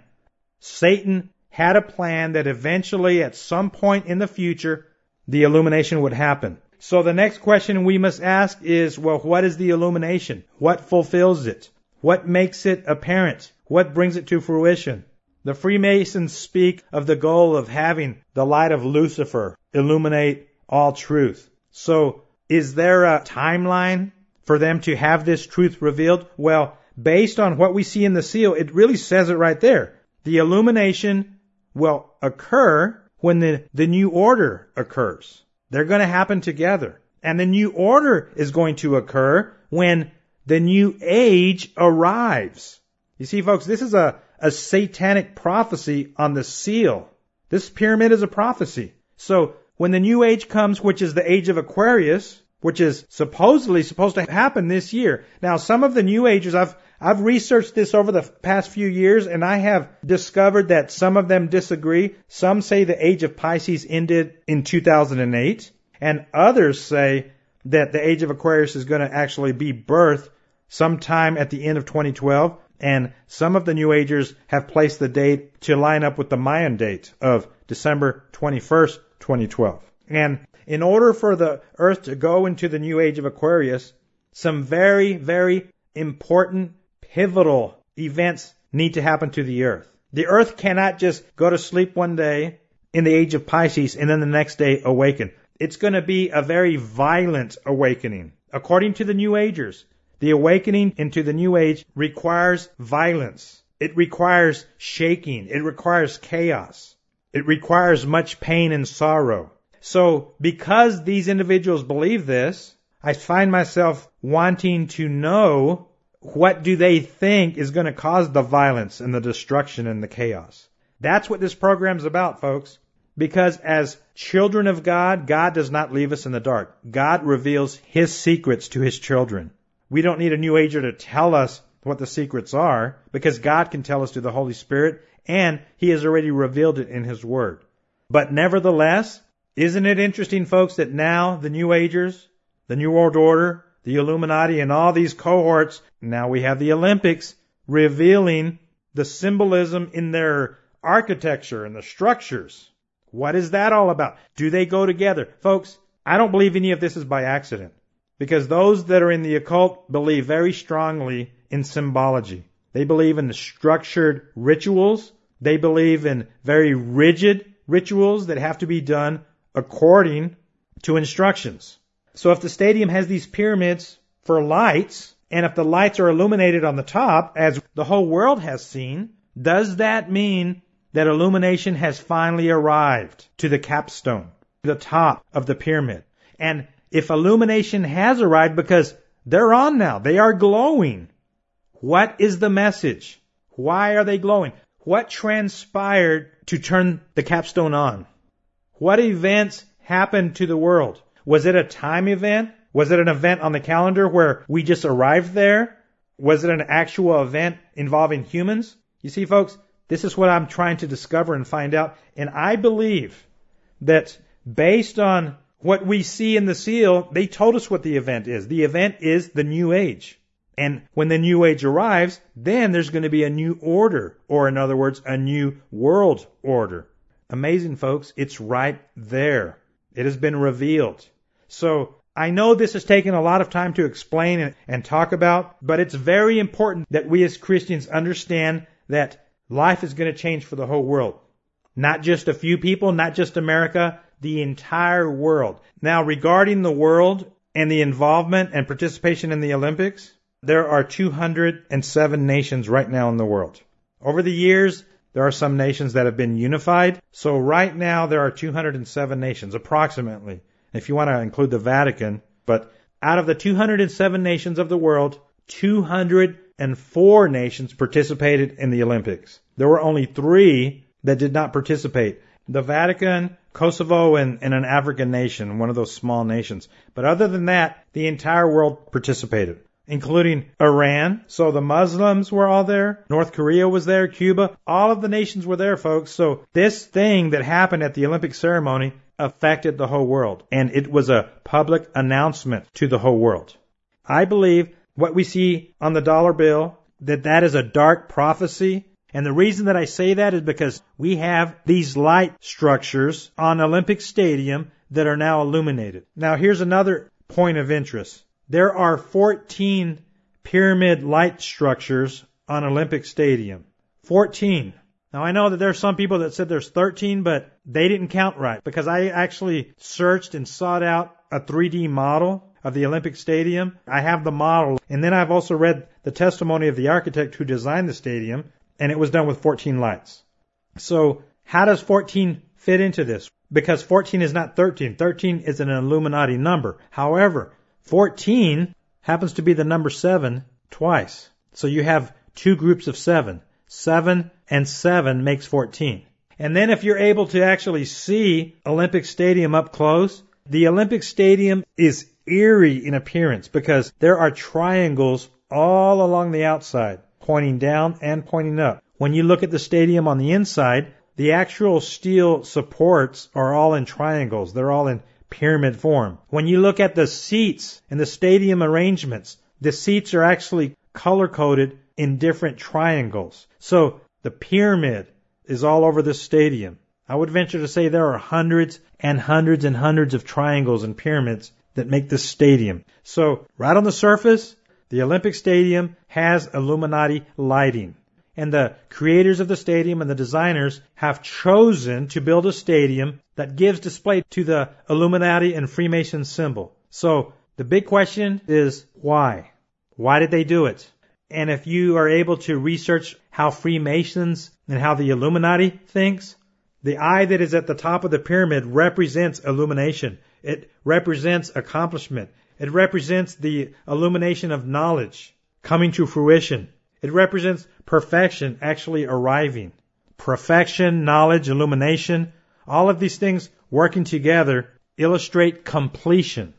Satan had a plan that eventually at some point in the future the illumination would happen. So the next question we must ask is, well, what is the illumination? What fulfills it? What makes it apparent? What brings it to fruition? The Freemasons speak of the goal of having the light of Lucifer illuminate all truth. So is there a timeline for them to have this truth revealed? Well, based on what we see in the seal, it really says it right there. The illumination will occur when the, the new order occurs. They're going to happen together. And the new order is going to occur when the new age arrives. You see, folks, this is a, a satanic prophecy on the seal. This pyramid is a prophecy. So when the new age comes, which is the age of Aquarius, which is supposedly supposed to happen this year. Now, some of the New Agers, I've I've researched this over the past few years, and I have discovered that some of them disagree. Some say the age of Pisces ended in two thousand eight, and others say that the age of Aquarius is going to actually be birthed sometime at the end of twenty twelve, and some of the New Agers have placed the date to line up with the Mayan date of December twenty-first, twenty twelve. And in order for the earth to go into the new age of Aquarius, some very, very important, pivotal events need to happen to the earth. The earth cannot just go to sleep one day in the age of Pisces and then the next day awaken. It's going to be a very violent awakening. According to the New Agers, the awakening into the new age requires violence. It requires shaking. It requires chaos. It requires much pain and sorrow. So because these individuals believe this, I find myself wanting to know, what do they think is going to cause the violence and the destruction and the chaos? That's what this program's about, folks. Because as children of God, God does not leave us in the dark. God reveals His secrets to His children. We don't need a New Ager to tell us what the secrets are, because God can tell us through the Holy Spirit, and He has already revealed it in His Word. But nevertheless, isn't it interesting, folks, that now the New Agers, the New World Order, the Illuminati, and all these cohorts, now we have the Olympics, revealing the symbolism in their architecture and the structures. What is that all about? Do they go together? Folks, I don't believe any of this is by accident, because those that are in the occult believe very strongly in symbology. They believe in the structured rituals. They believe in very rigid rituals that have to be done according to instructions. So if the stadium has these pyramids for lights, and if the lights are illuminated on the top, as the whole world has seen, does that mean that illumination has finally arrived to the capstone, the top of the pyramid? And if illumination has arrived, because they're on now, they are glowing, what is the message? Why are they glowing? What transpired to turn the capstone on? What events happened to the world? Was it a time event? Was it an event on the calendar where we just arrived there? Was it an actual event involving humans? You see, folks, this is what I'm trying to discover and find out. And I believe that based on what we see in the seal, they told us what the event is. The event is the new age. And when the new age arrives, then there's going to be a new order, or in other words, a new world order. Amazing, folks. It's right there. It has been revealed. So I know this has taken a lot of time to explain and, and talk about, but it's very important that we as Christians understand that life is going to change for the whole world. Not just a few people, not just America, the entire world. Now, regarding the world and the involvement and participation in the Olympics, there are two hundred seven nations right now in the world. Over the years, there are some nations that have been unified. So right now, there are two hundred seven nations, approximately. If you want to include the Vatican, but Out of the two hundred seven nations of the world, two hundred four nations participated in the Olympics. There were only three that did not participate. The Vatican, Kosovo, and, and an African nation, one of those small nations. But other than that, the entire world participated, including Iran. So the Muslims were all there. North Korea was there. Cuba. All of the nations were there, folks. So this thing that happened at the Olympic ceremony affected the whole world. And it was a public announcement to the whole world. I believe what we see on the dollar bill, that that is a dark prophecy. And the reason that I say that is because we have these light structures on Olympic Stadium that are now illuminated. Now, here's another point of interest. There are fourteen pyramid light structures on Olympic Stadium. fourteen. Now, I know that there are some people that said there's thirteen, but they didn't count right because I actually searched and sought out a three D model of the Olympic Stadium. I have the model, and then I've also read the testimony of the architect who designed the stadium, and it was done with fourteen lights. So how does fourteen fit into this? Because fourteen is not thirteen. thirteen is an Illuminati number. However, fourteen happens to be the number seven twice. So you have two groups of seven. seven and seven makes fourteen. And then if you're able to actually see Olympic Stadium up close, the Olympic Stadium is eerie in appearance because there are triangles all along the outside, pointing down and pointing up. When you look at the stadium on the inside, the actual steel supports are all in triangles. They're all in pyramid form. When you look at the seats and the stadium arrangements, the seats are actually color-coded in different triangles. So the pyramid is all over the stadium. I would venture to say there are hundreds and hundreds and hundreds of triangles and pyramids that make this stadium. So right on the surface, the Olympic Stadium has Illuminati lighting. And the creators of the stadium and the designers have chosen to build a stadium that gives display to the Illuminati and Freemason symbol. So the big question is why? Why did they do it? And if you are able to research how Freemasons and how the Illuminati thinks, the eye that is at the top of the pyramid represents illumination. It represents accomplishment. It represents the illumination of knowledge coming to fruition. It represents perfection actually arriving. Perfection, knowledge, illumination, all of these things working together illustrate completion.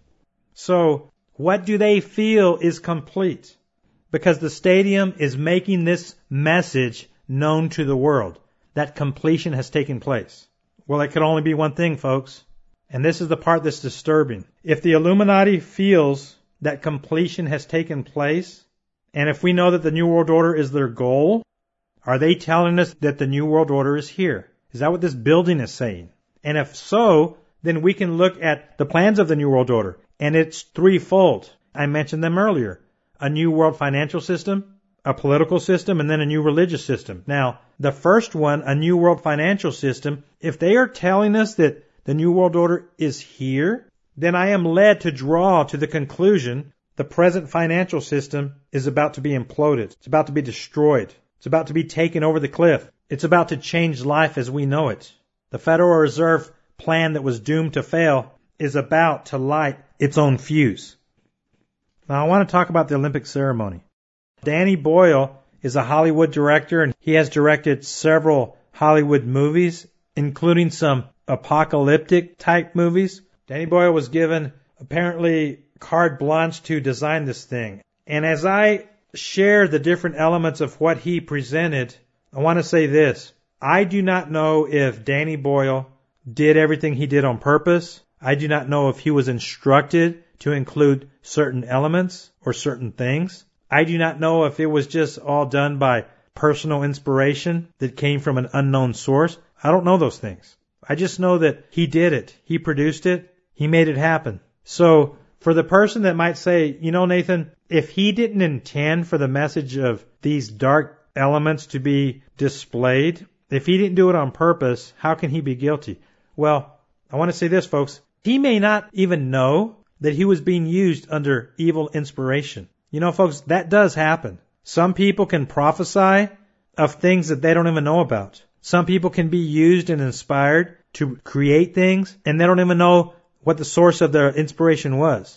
So what do they feel is complete? Because the stadium is making this message known to the world, that completion has taken place. Well, it could only be one thing, folks. And this is the part that's disturbing. If the Illuminati feels that completion has taken place, and if we know that the New World Order is their goal, are they telling us that the New World Order is here? Is that what this building is saying? And if so, then we can look at the plans of the New World Order, and it's threefold. I mentioned them earlier. A new world financial system, a political system, and then a new religious system. Now, the first one, a new world financial system, if they are telling us that the New World Order is here, then I am led to draw to the conclusion the present financial system is about to be imploded. It's about to be destroyed. It's about to be taken over the cliff. It's about to change life as we know it. The Federal Reserve plan that was doomed to fail is about to light its own fuse. Now, I want to talk about the Olympic ceremony. Danny Boyle is a Hollywood director, and he has directed several Hollywood movies, including some apocalyptic type movies. Danny Boyle was given apparently carte blanche to design this thing. And as I share the different elements of what he presented, I want to say this. I do not know if Danny Boyle did everything he did on purpose. I do not know if he was instructed to include certain elements or certain things. I do not know if it was just all done by personal inspiration that came from an unknown source. I don't know those things. I just know that he did it. He produced it. He made it happen. So for the person that might say, you know, Nathan, if he didn't intend for the message of these dark elements to be displayed, if he didn't do it on purpose, how can he be guilty? Well, I want to say this, folks. He may not even know that he was being used under evil inspiration. You know, folks, that does happen. Some people can prophesy of things that they don't even know about. Some people can be used and inspired to create things, and they don't even know what the source of their inspiration was.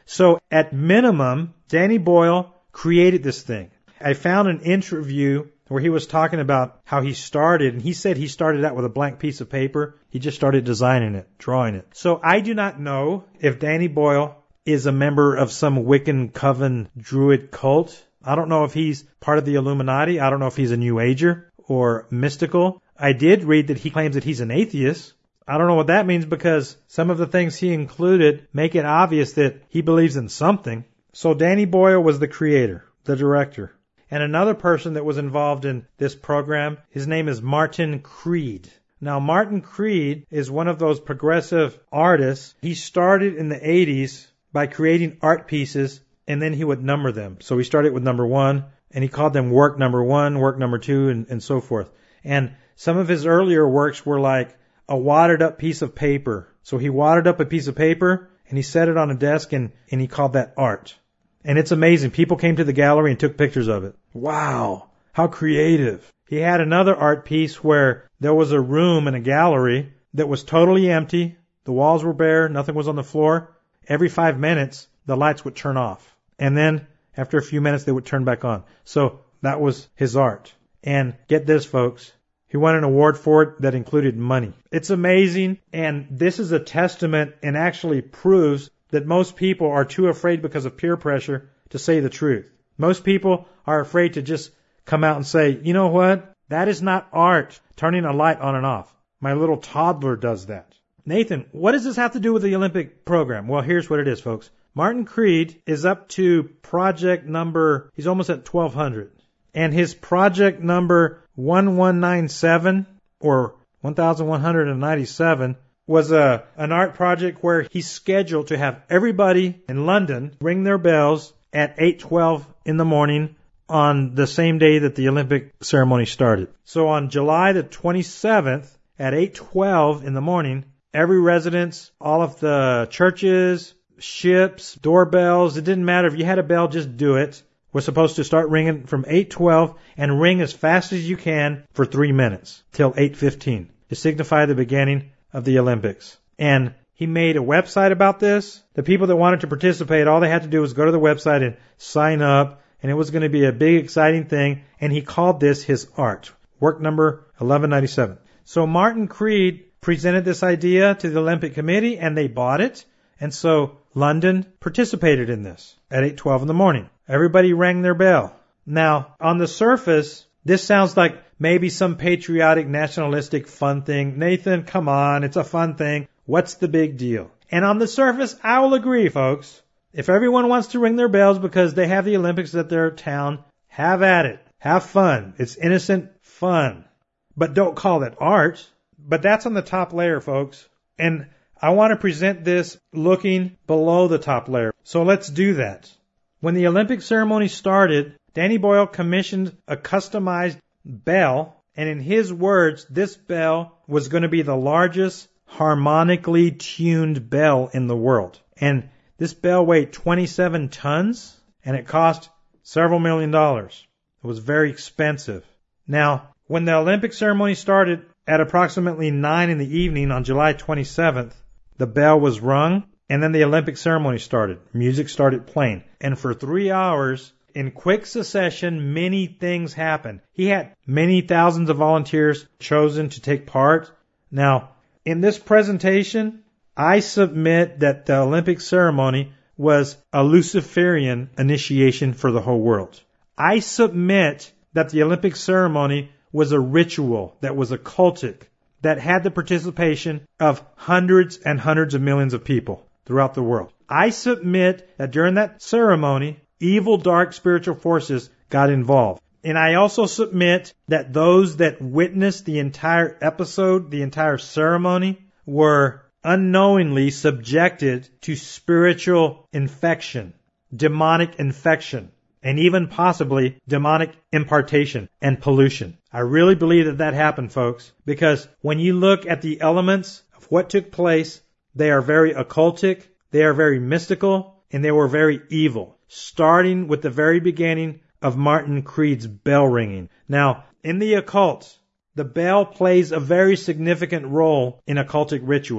So at minimum, Danny Boyle created this thing. I found an interview where he was talking about how he started, and he said he started out with a blank piece of paper. He just started designing it, drawing it. So I do not know if Danny Boyle is a member of some Wiccan coven druid cult. I don't know if he's part of the Illuminati. I don't know if he's a New Ager or mystical. I did read that he claims that he's an atheist. I don't know what that means because some of the things he included make it obvious that he believes in something. So Danny Boyle was the creator, the director. And another person that was involved in this program, his name is Martin Creed. Now, Martin Creed is one of those progressive artists. He started in the eighties by creating art pieces, and then he would number them. So he started with number one, and he called them work number one, work number two, and, and so forth. And some of his earlier works were like a wadded up piece of paper. So he wadded up a piece of paper, and he set it on a desk, and, and he called that art. And it's amazing. People came to the gallery and took pictures of it. Wow, how creative. He had another art piece where there was a room in a gallery that was totally empty. The walls were bare. Nothing was on the floor. Every five minutes, the lights would turn off. And then after a few minutes, they would turn back on. So that was his art. And get this, folks. He won an award for it that included money. It's amazing. And this is a testament and actually proves that most people are too afraid because of peer pressure to say the truth. Most people are afraid to just come out and say, you know what? That is not art, turning a light on and off. My little toddler does that. Nathan, what does this have to do with the Olympic program? Well, here's what it is, folks. Martin Creed is up to project number, he's almost at twelve hundred. And his project number one one nine seven, or one thousand one hundred ninety-seven, was a an art project where he's scheduled to have everybody in London ring their bells at eight twelve in the morning on the same day that the Olympic ceremony started. So on July the twenty-seventh at eight twelve in the morning, every residence, all of the churches, ships, doorbells, it didn't matter. If you had a bell, just do it. We're supposed to start ringing from eight twelve and ring as fast as you can for three minutes till eight fifteen to signify the beginning of the Olympics. And he made a website about this. The people that wanted to participate, all they had to do was go to the website and sign up, and it was going to be a big, exciting thing. And he called this his art, work number eleven ninety-seven. So Martin Creed presented this idea to the Olympic Committee, and they bought it. And so London participated in this at eight twelve in the morning. Everybody rang their bell. Now, on the surface, this sounds like maybe some patriotic, nationalistic, fun thing. Nathan, come on, it's a fun thing. What's the big deal? And on the surface, I will agree, folks. If everyone wants to ring their bells because they have the Olympics at their town, have at it. Have fun. It's innocent fun. But don't call it art. But that's on the top layer, folks. And I want to present this looking below the top layer. So let's do that. When the Olympic ceremony started, Danny Boyle commissioned a customized bell, and in his words, this bell was going to be the largest harmonically tuned bell in the world. And this bell weighed twenty-seven tons, and it cost several million dollars. It was very expensive. Now, when the Olympic ceremony started at approximately nine in the evening on July twenty-seventh, the bell was rung, and then the Olympic ceremony started. Music started playing. And for three hours, in quick succession, many things happened. He had many thousands of volunteers chosen to take part. Now, in this presentation, I submit that the Olympic ceremony was a Luciferian initiation for the whole world. I submit that the Olympic ceremony was a ritual that was occultic, that had the participation of hundreds and hundreds of millions of people throughout the world. I submit that during that ceremony, evil, dark spiritual forces got involved. And I also submit that those that witnessed the entire episode, the entire ceremony, were unknowingly subjected to spiritual infection, demonic infection, and even possibly demonic impartation and pollution. I really believe that that happened, folks, because when you look at the elements of what took place, they are very occultic, they are very mystical, and they were very evil, starting with the very beginning of Martin Creed's bell ringing. Now, in the occult, the bell plays a very significant role in occultic rituals.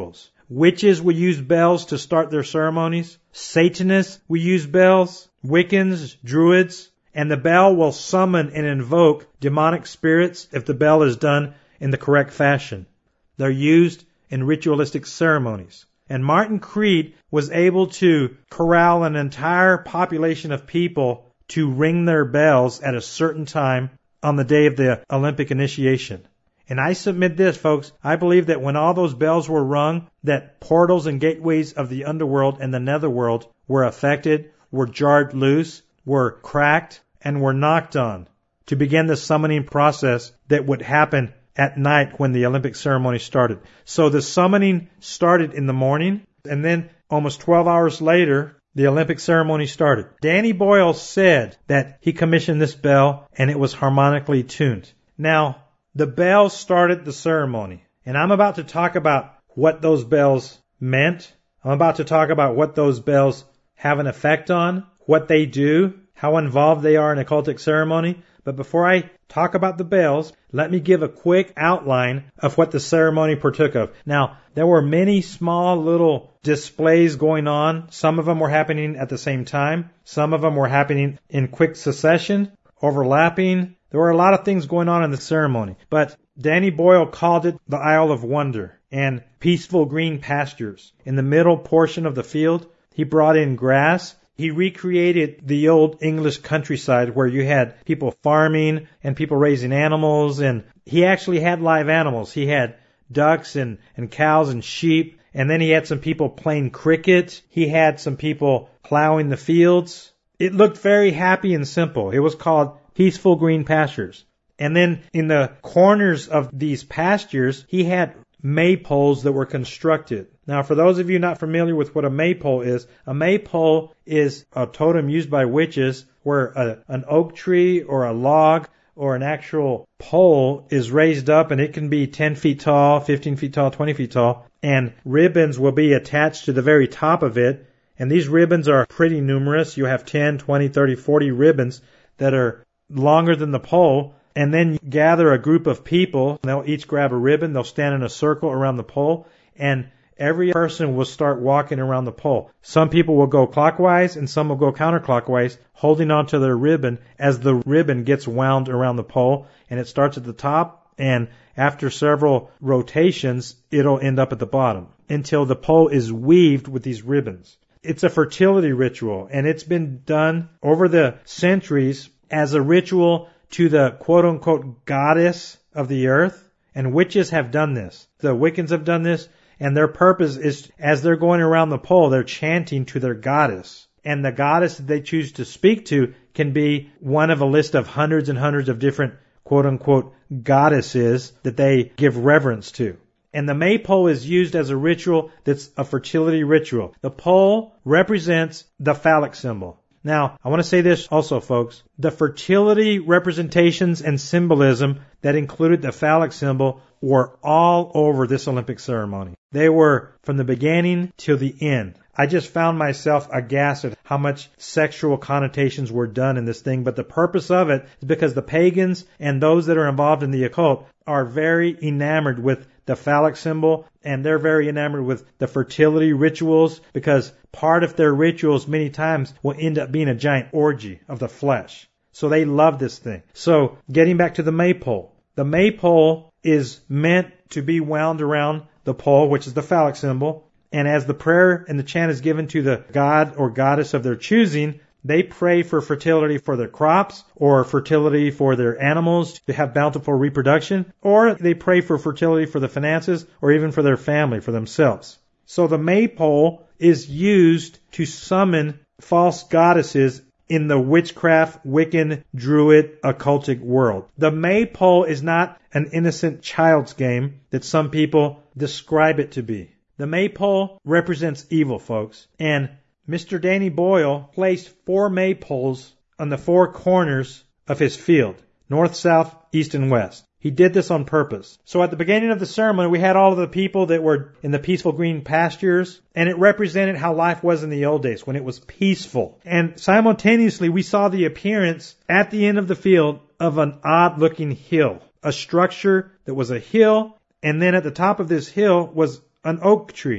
Witches would use bells to start their ceremonies. Satanists would use bells. Wiccans, Druids. And the bell will summon and invoke demonic spirits if the bell is done in the correct fashion. They're used in ritualistic ceremonies. And Martin Creed was able to corral an entire population of people to ring their bells at a certain time on the day of the Olympic initiation. And I submit this, folks, I believe that when all those bells were rung, that portals and gateways of the underworld and the netherworld were affected, were jarred loose, were cracked, and were knocked on to begin the summoning process that would happen at night when the Olympic ceremony started. So the summoning started in the morning, and then almost twelve hours later, the Olympic ceremony started. Danny Boyle said that he commissioned this bell, and it was harmonically tuned. Now, the bells started the ceremony, and I'm about to talk about what those bells meant. I'm about to talk about what those bells have an effect on, what they do, how involved they are in a cultic ceremony. But before I talk about the bells, let me give a quick outline of what the ceremony partook of. Now, there were many small little displays going on. Some of them were happening at the same time. Some of them were happening in quick succession, overlapping. There were a lot of things going on in the ceremony. But Danny Boyle called it the Isle of Wonder and peaceful green pastures. In the middle portion of the field, he brought in grass. He recreated the old English countryside where you had people farming and people raising animals, and he actually had live animals. He had ducks and, and cows and sheep, and then he had some people playing cricket. He had some people plowing the fields. It looked very happy and simple. It was called Peaceful Green Pastures. And then in the corners of these pastures, he had maypoles that were constructed. Now, for those of you not familiar with what a maypole is, a maypole is a totem used by witches where a, an oak tree or a log or an actual pole is raised up, and it can be ten feet tall, fifteen feet tall, twenty feet tall, and ribbons will be attached to the very top of it. And these ribbons are pretty numerous. You have ten, twenty, thirty, forty ribbons that are longer than the pole. And then you gather a group of people. They'll each grab a ribbon. They'll stand in a circle around the pole, and every person will start walking around the pole. Some people will go clockwise and some will go counterclockwise, holding onto their ribbon as the ribbon gets wound around the pole. And it starts at the top, and after several rotations, it'll end up at the bottom until the pole is weaved with these ribbons. It's a fertility ritual, and it's been done over the centuries as a ritual to the quote-unquote goddess of the earth. And witches have done this. The Wiccans have done this. And their purpose is, as they're going around the pole, they're chanting to their goddess. And the goddess that they choose to speak to can be one of a list of hundreds and hundreds of different quote-unquote goddesses that they give reverence to. And the maypole is used as a ritual that's a fertility ritual. The pole represents the phallic symbol. Now, I want to say this also, folks. The fertility representations and symbolism that included the phallic symbol were all over this Olympic ceremony. They were from the beginning till the end. I just found myself aghast at how much sexual connotations were done in this thing, but the purpose of it is because the pagans and those that are involved in the occult are very enamored with the phallic symbol, and they're very enamored with the fertility rituals, because part of their rituals many times will end up being a giant orgy of the flesh. So they love this thing. So getting back to the maypole. The maypole is meant to be wound around the pole, which is the phallic symbol. And as the prayer and the chant is given to the god or goddess of their choosing, they pray for fertility for their crops, or fertility for their animals to have bountiful reproduction, or they pray for fertility for the finances, or even for their family, for themselves. So the maypole is used to summon false goddesses in the witchcraft, Wiccan, Druid, occultic world. The maypole is not an innocent child's game that some people describe it to be. The maypole represents evil, folks. And Mister Danny Boyle placed four maypoles on the four corners of his field, north, south, east, and west. He did this on purpose. So at the beginning of the ceremony, we had all of the people that were in the peaceful green pastures, and it represented how life was in the old days, when it was peaceful. And simultaneously, we saw the appearance at the end of the field of an odd-looking hill, a structure that was a hill, and then at the top of this hill was an oak tree.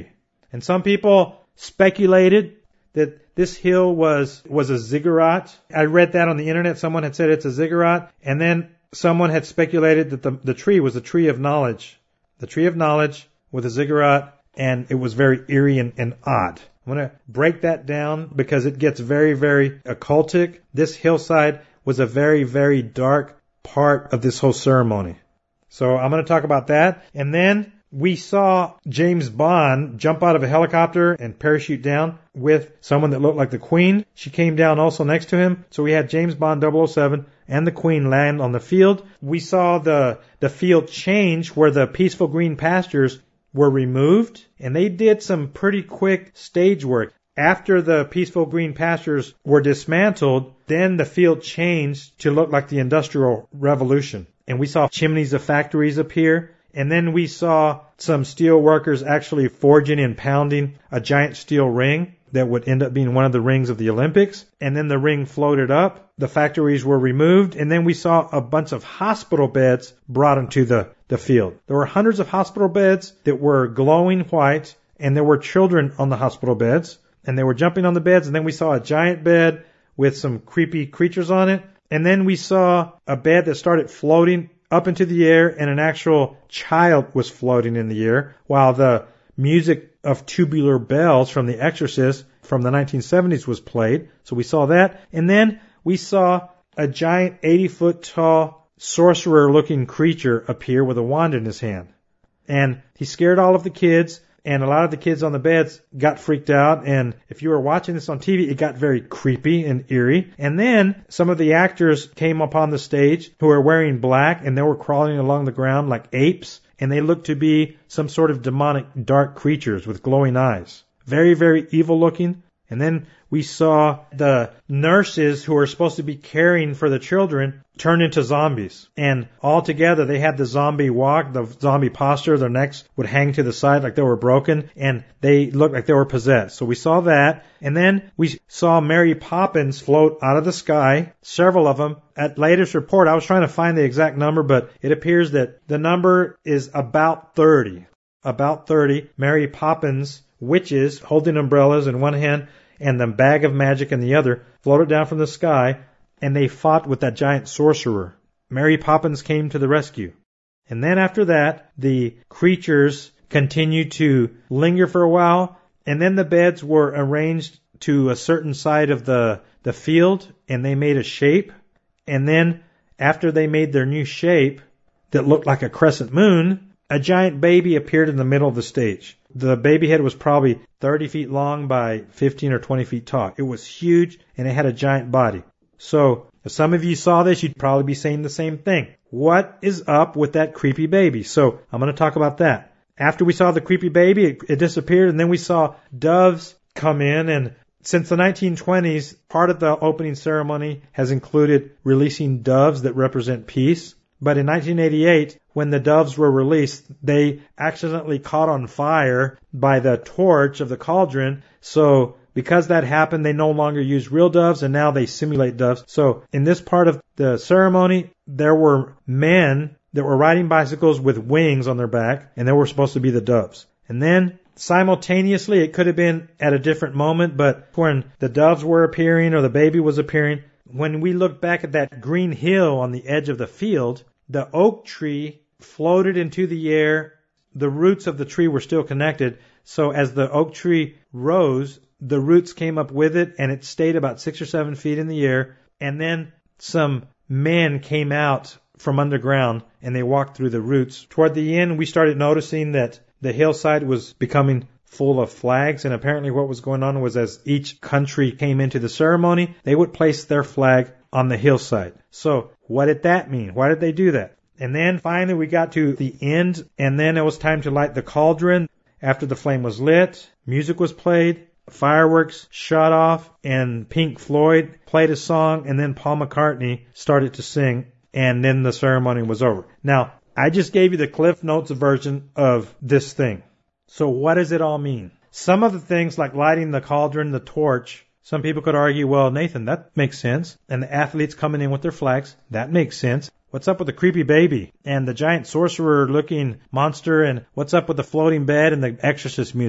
And some people speculated that this hill was, was a ziggurat. I read that on the internet. Someone had said it's a ziggurat. And then someone had speculated that the, the tree was the tree of knowledge. The tree of knowledge with a ziggurat, and it was very eerie and, and odd. I'm going to break that down because it gets very, very occultic. This hillside was a very, very dark part of this whole ceremony. So I'm going to talk about that. And then we saw James Bond jump out of a helicopter and parachute down with someone that looked like the Queen. She came down also next to him. So we had James Bond double oh seven and the Queen land on the field. We saw the, the field change where the peaceful green pastures were removed, and they did some pretty quick stage work. After the peaceful green pastures were dismantled, then the field changed to look like the Industrial Revolution. And we saw chimneys of factories appear. And then we saw some steel workers actually forging and pounding a giant steel ring that would end up being one of the rings of the Olympics. And then the ring floated up. The factories were removed. And then we saw a bunch of hospital beds brought into the, the field. There were hundreds of hospital beds that were glowing white. And there were children on the hospital beds. And they were jumping on the beds. And then we saw a giant bed with some creepy creatures on it. And then we saw a bed that started floating up into the air, and an actual child was floating in the air, while the music of Tubular Bells from The Exorcist from the nineteen seventies was played. So we saw that. And then we saw a giant eighty-foot tall sorcerer-looking creature appear with a wand in his hand. And he scared all of the kids, and a lot of the kids on the beds got freaked out. And if you were watching this on T V, it got very creepy and eerie. And then some of the actors came upon the stage who were wearing black, and they were crawling along the ground like apes. And they looked to be some sort of demonic dark creatures with glowing eyes. Very, very evil looking. And then we saw the nurses who were supposed to be caring for the children turn into zombies. And all together they had the zombie walk, the zombie posture. Their necks would hang to the side like they were broken, and they looked like they were possessed. So we saw that. And then we saw Mary Poppins float out of the sky, several of them. At latest report, I was trying to find the exact number, but it appears that the number is about thirty. About thirty Mary Poppins witches holding umbrellas in one hand and the bag of magic in the other floated down from the sky, and they fought with that giant sorcerer. Mary Poppins came to the rescue. And then after that, the creatures continued to linger for a while, and then the beds were arranged to a certain side of the, the field, and they made a shape. And then after they made their new shape that looked like a crescent moon, a giant baby appeared in the middle of the stage. The baby head was probably thirty feet long by fifteen or twenty feet tall. It was huge, and it had a giant body. So if some of you saw this, you'd probably be saying the same thing. What is up with that creepy baby? So I'm going to talk about that. After we saw the creepy baby, it, it disappeared, and then we saw doves come in. And since the nineteen twenties, part of the opening ceremony has included releasing doves that represent peace. But in nineteen eighty-eight, when the doves were released, they accidentally caught on fire by the torch of the cauldron. So because that happened, they no longer use real doves, and now they simulate doves. So in this part of the ceremony, there were men that were riding bicycles with wings on their back, and they were supposed to be the doves. And then simultaneously, it could have been at a different moment, but when the doves were appearing or the baby was appearing, when we look back at that green hill on the edge of the field, the oak tree floated into the air. The roots of the tree were still connected. So as the oak tree rose, the roots came up with it, and it stayed about six or seven feet in the air. And then some men came out from underground, and they walked through the roots. Toward the end, we started noticing that the hillside was becoming full of flags, and apparently what was going on was as each country came into the ceremony, they would place their flag on the hillside. So what did that mean? Why did they do that? And then finally we got to the end, and then it was time to light the cauldron. After the flame was lit, music was played, fireworks shot off, and Pink Floyd played a song, and then Paul McCartney started to sing, and then the ceremony was over. Now, I just gave you the Cliff Notes version of this thing. So what does it all mean? Some of the things like lighting the cauldron, the torch, some people could argue, well, Nathan, that makes sense. And the athletes coming in with their flags, that makes sense. What's up with the creepy baby and the giant sorcerer-looking monster, and what's up with the floating bed and the Exorcist music?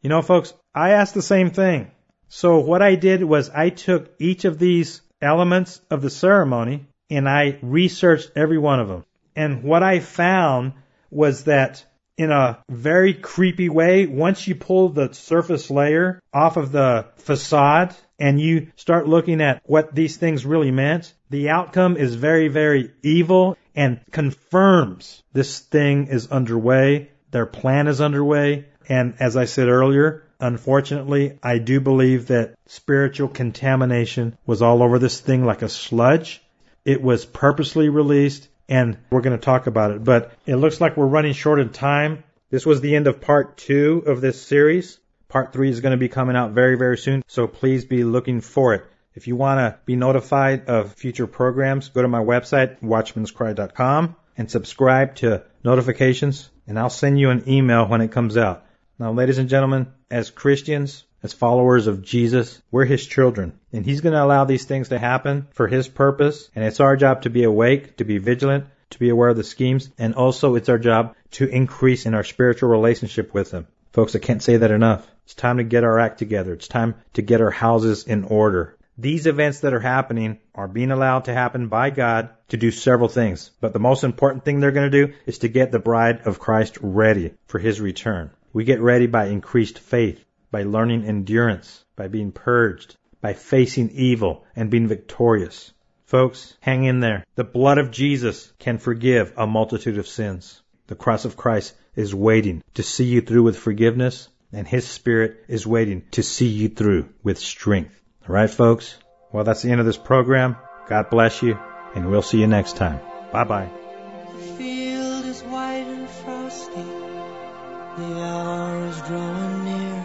You know, folks, I asked the same thing. So what I did was I took each of these elements of the ceremony and I researched every one of them. And what I found was that in a very creepy way, once you pull the surface layer off of the facade and you start looking at what these things really meant, the outcome is very, very evil and confirms this thing is underway. Their plan is underway. And as I said earlier, unfortunately, I do believe that spiritual contamination was all over this thing like a sludge. It was purposely released, and we're going to talk about it. But it looks like we're running short of time. This was the end of part two of this series. Part three is going to be coming out very, very soon, so please be looking for it. If you want to be notified of future programs, go to my website, watchmans cry dot com, and subscribe to notifications, and I'll send you an email when it comes out. Now, ladies and gentlemen, as Christians, as followers of Jesus, we're His children, and He's going to allow these things to happen for His purpose, and it's our job to be awake, to be vigilant, to be aware of the schemes, and also it's our job to increase in our spiritual relationship with Him. Folks, I can't say that enough. It's time to get our act together. It's time to get our houses in order. These events that are happening are being allowed to happen by God to do several things, but the most important thing they're going to do is to get the bride of Christ ready for His return. We get ready by increased faith, by learning endurance, by being purged, by facing evil and being victorious. Folks, hang in there. The blood of Jesus can forgive a multitude of sins. The cross of Christ is waiting to see you through with forgiveness, and His Spirit is waiting to see you through with strength. All right, folks? Well, that's the end of this program. God bless you, and we'll see you next time. Bye-bye. The field is white and frosty. The hour is drawing near.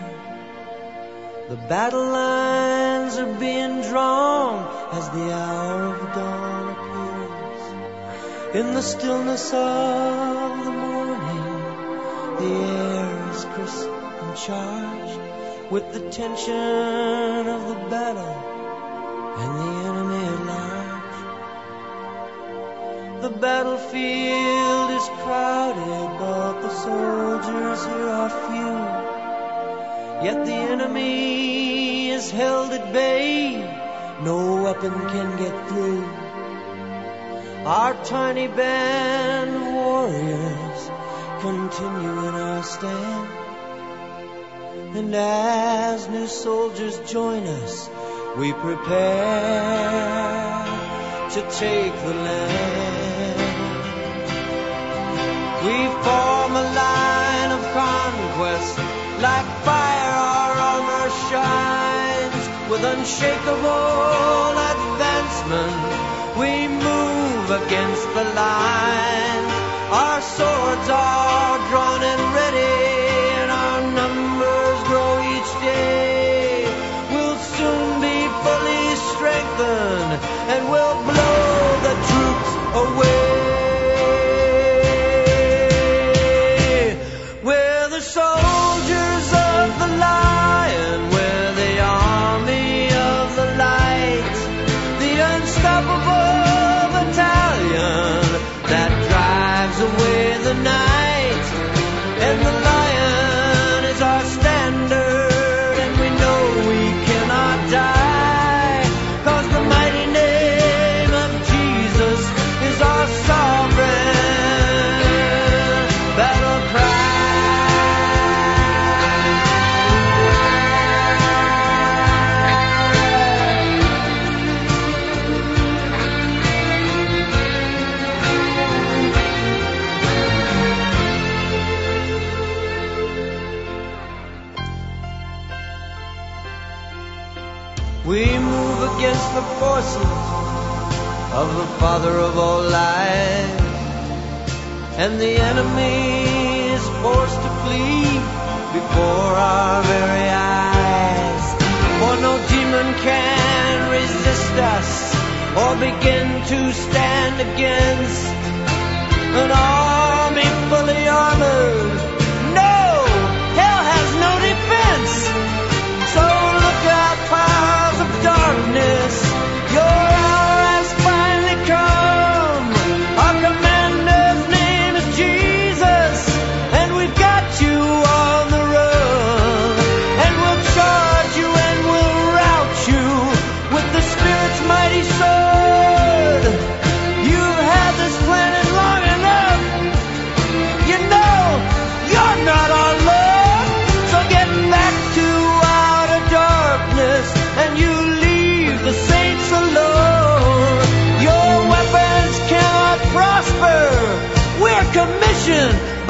The battle lines are being drawn as the hour of dawn appears. In the stillness of the morning, the air is crisp and charged with the tension of the battle and the enemy at large. The battlefield is crowded, but the soldiers here are few. Yet the enemy is held at bay, no weapon can get through. Our tiny band of warriors continue in our stand, and as new soldiers join us, we prepare to take the land. We form a line of conquest, like fire our armor shines. With unshakable advancement, we move against the line. Our swords are drawn and ready, and our numbers grow each day. We'll soon be fully strengthened, and we'll blow the troops away. We're the soldiers of the Lion, we're the army of the light, the unstoppable battalion that drives away the night. And the Lion is our standard, and we know we cannot die, 'cause the mighty name of Jesus is our sovereign battle cry. We move against the forces of the Father of all lies, and the enemy is forced to flee before our very eyes. For no demon can resist us or begin to stand against an army fully armored. No, hell has no defense. So look out, powers of darkness, your hour has finally come. Our commander's name is Jesus, and we've got you on the run. ocean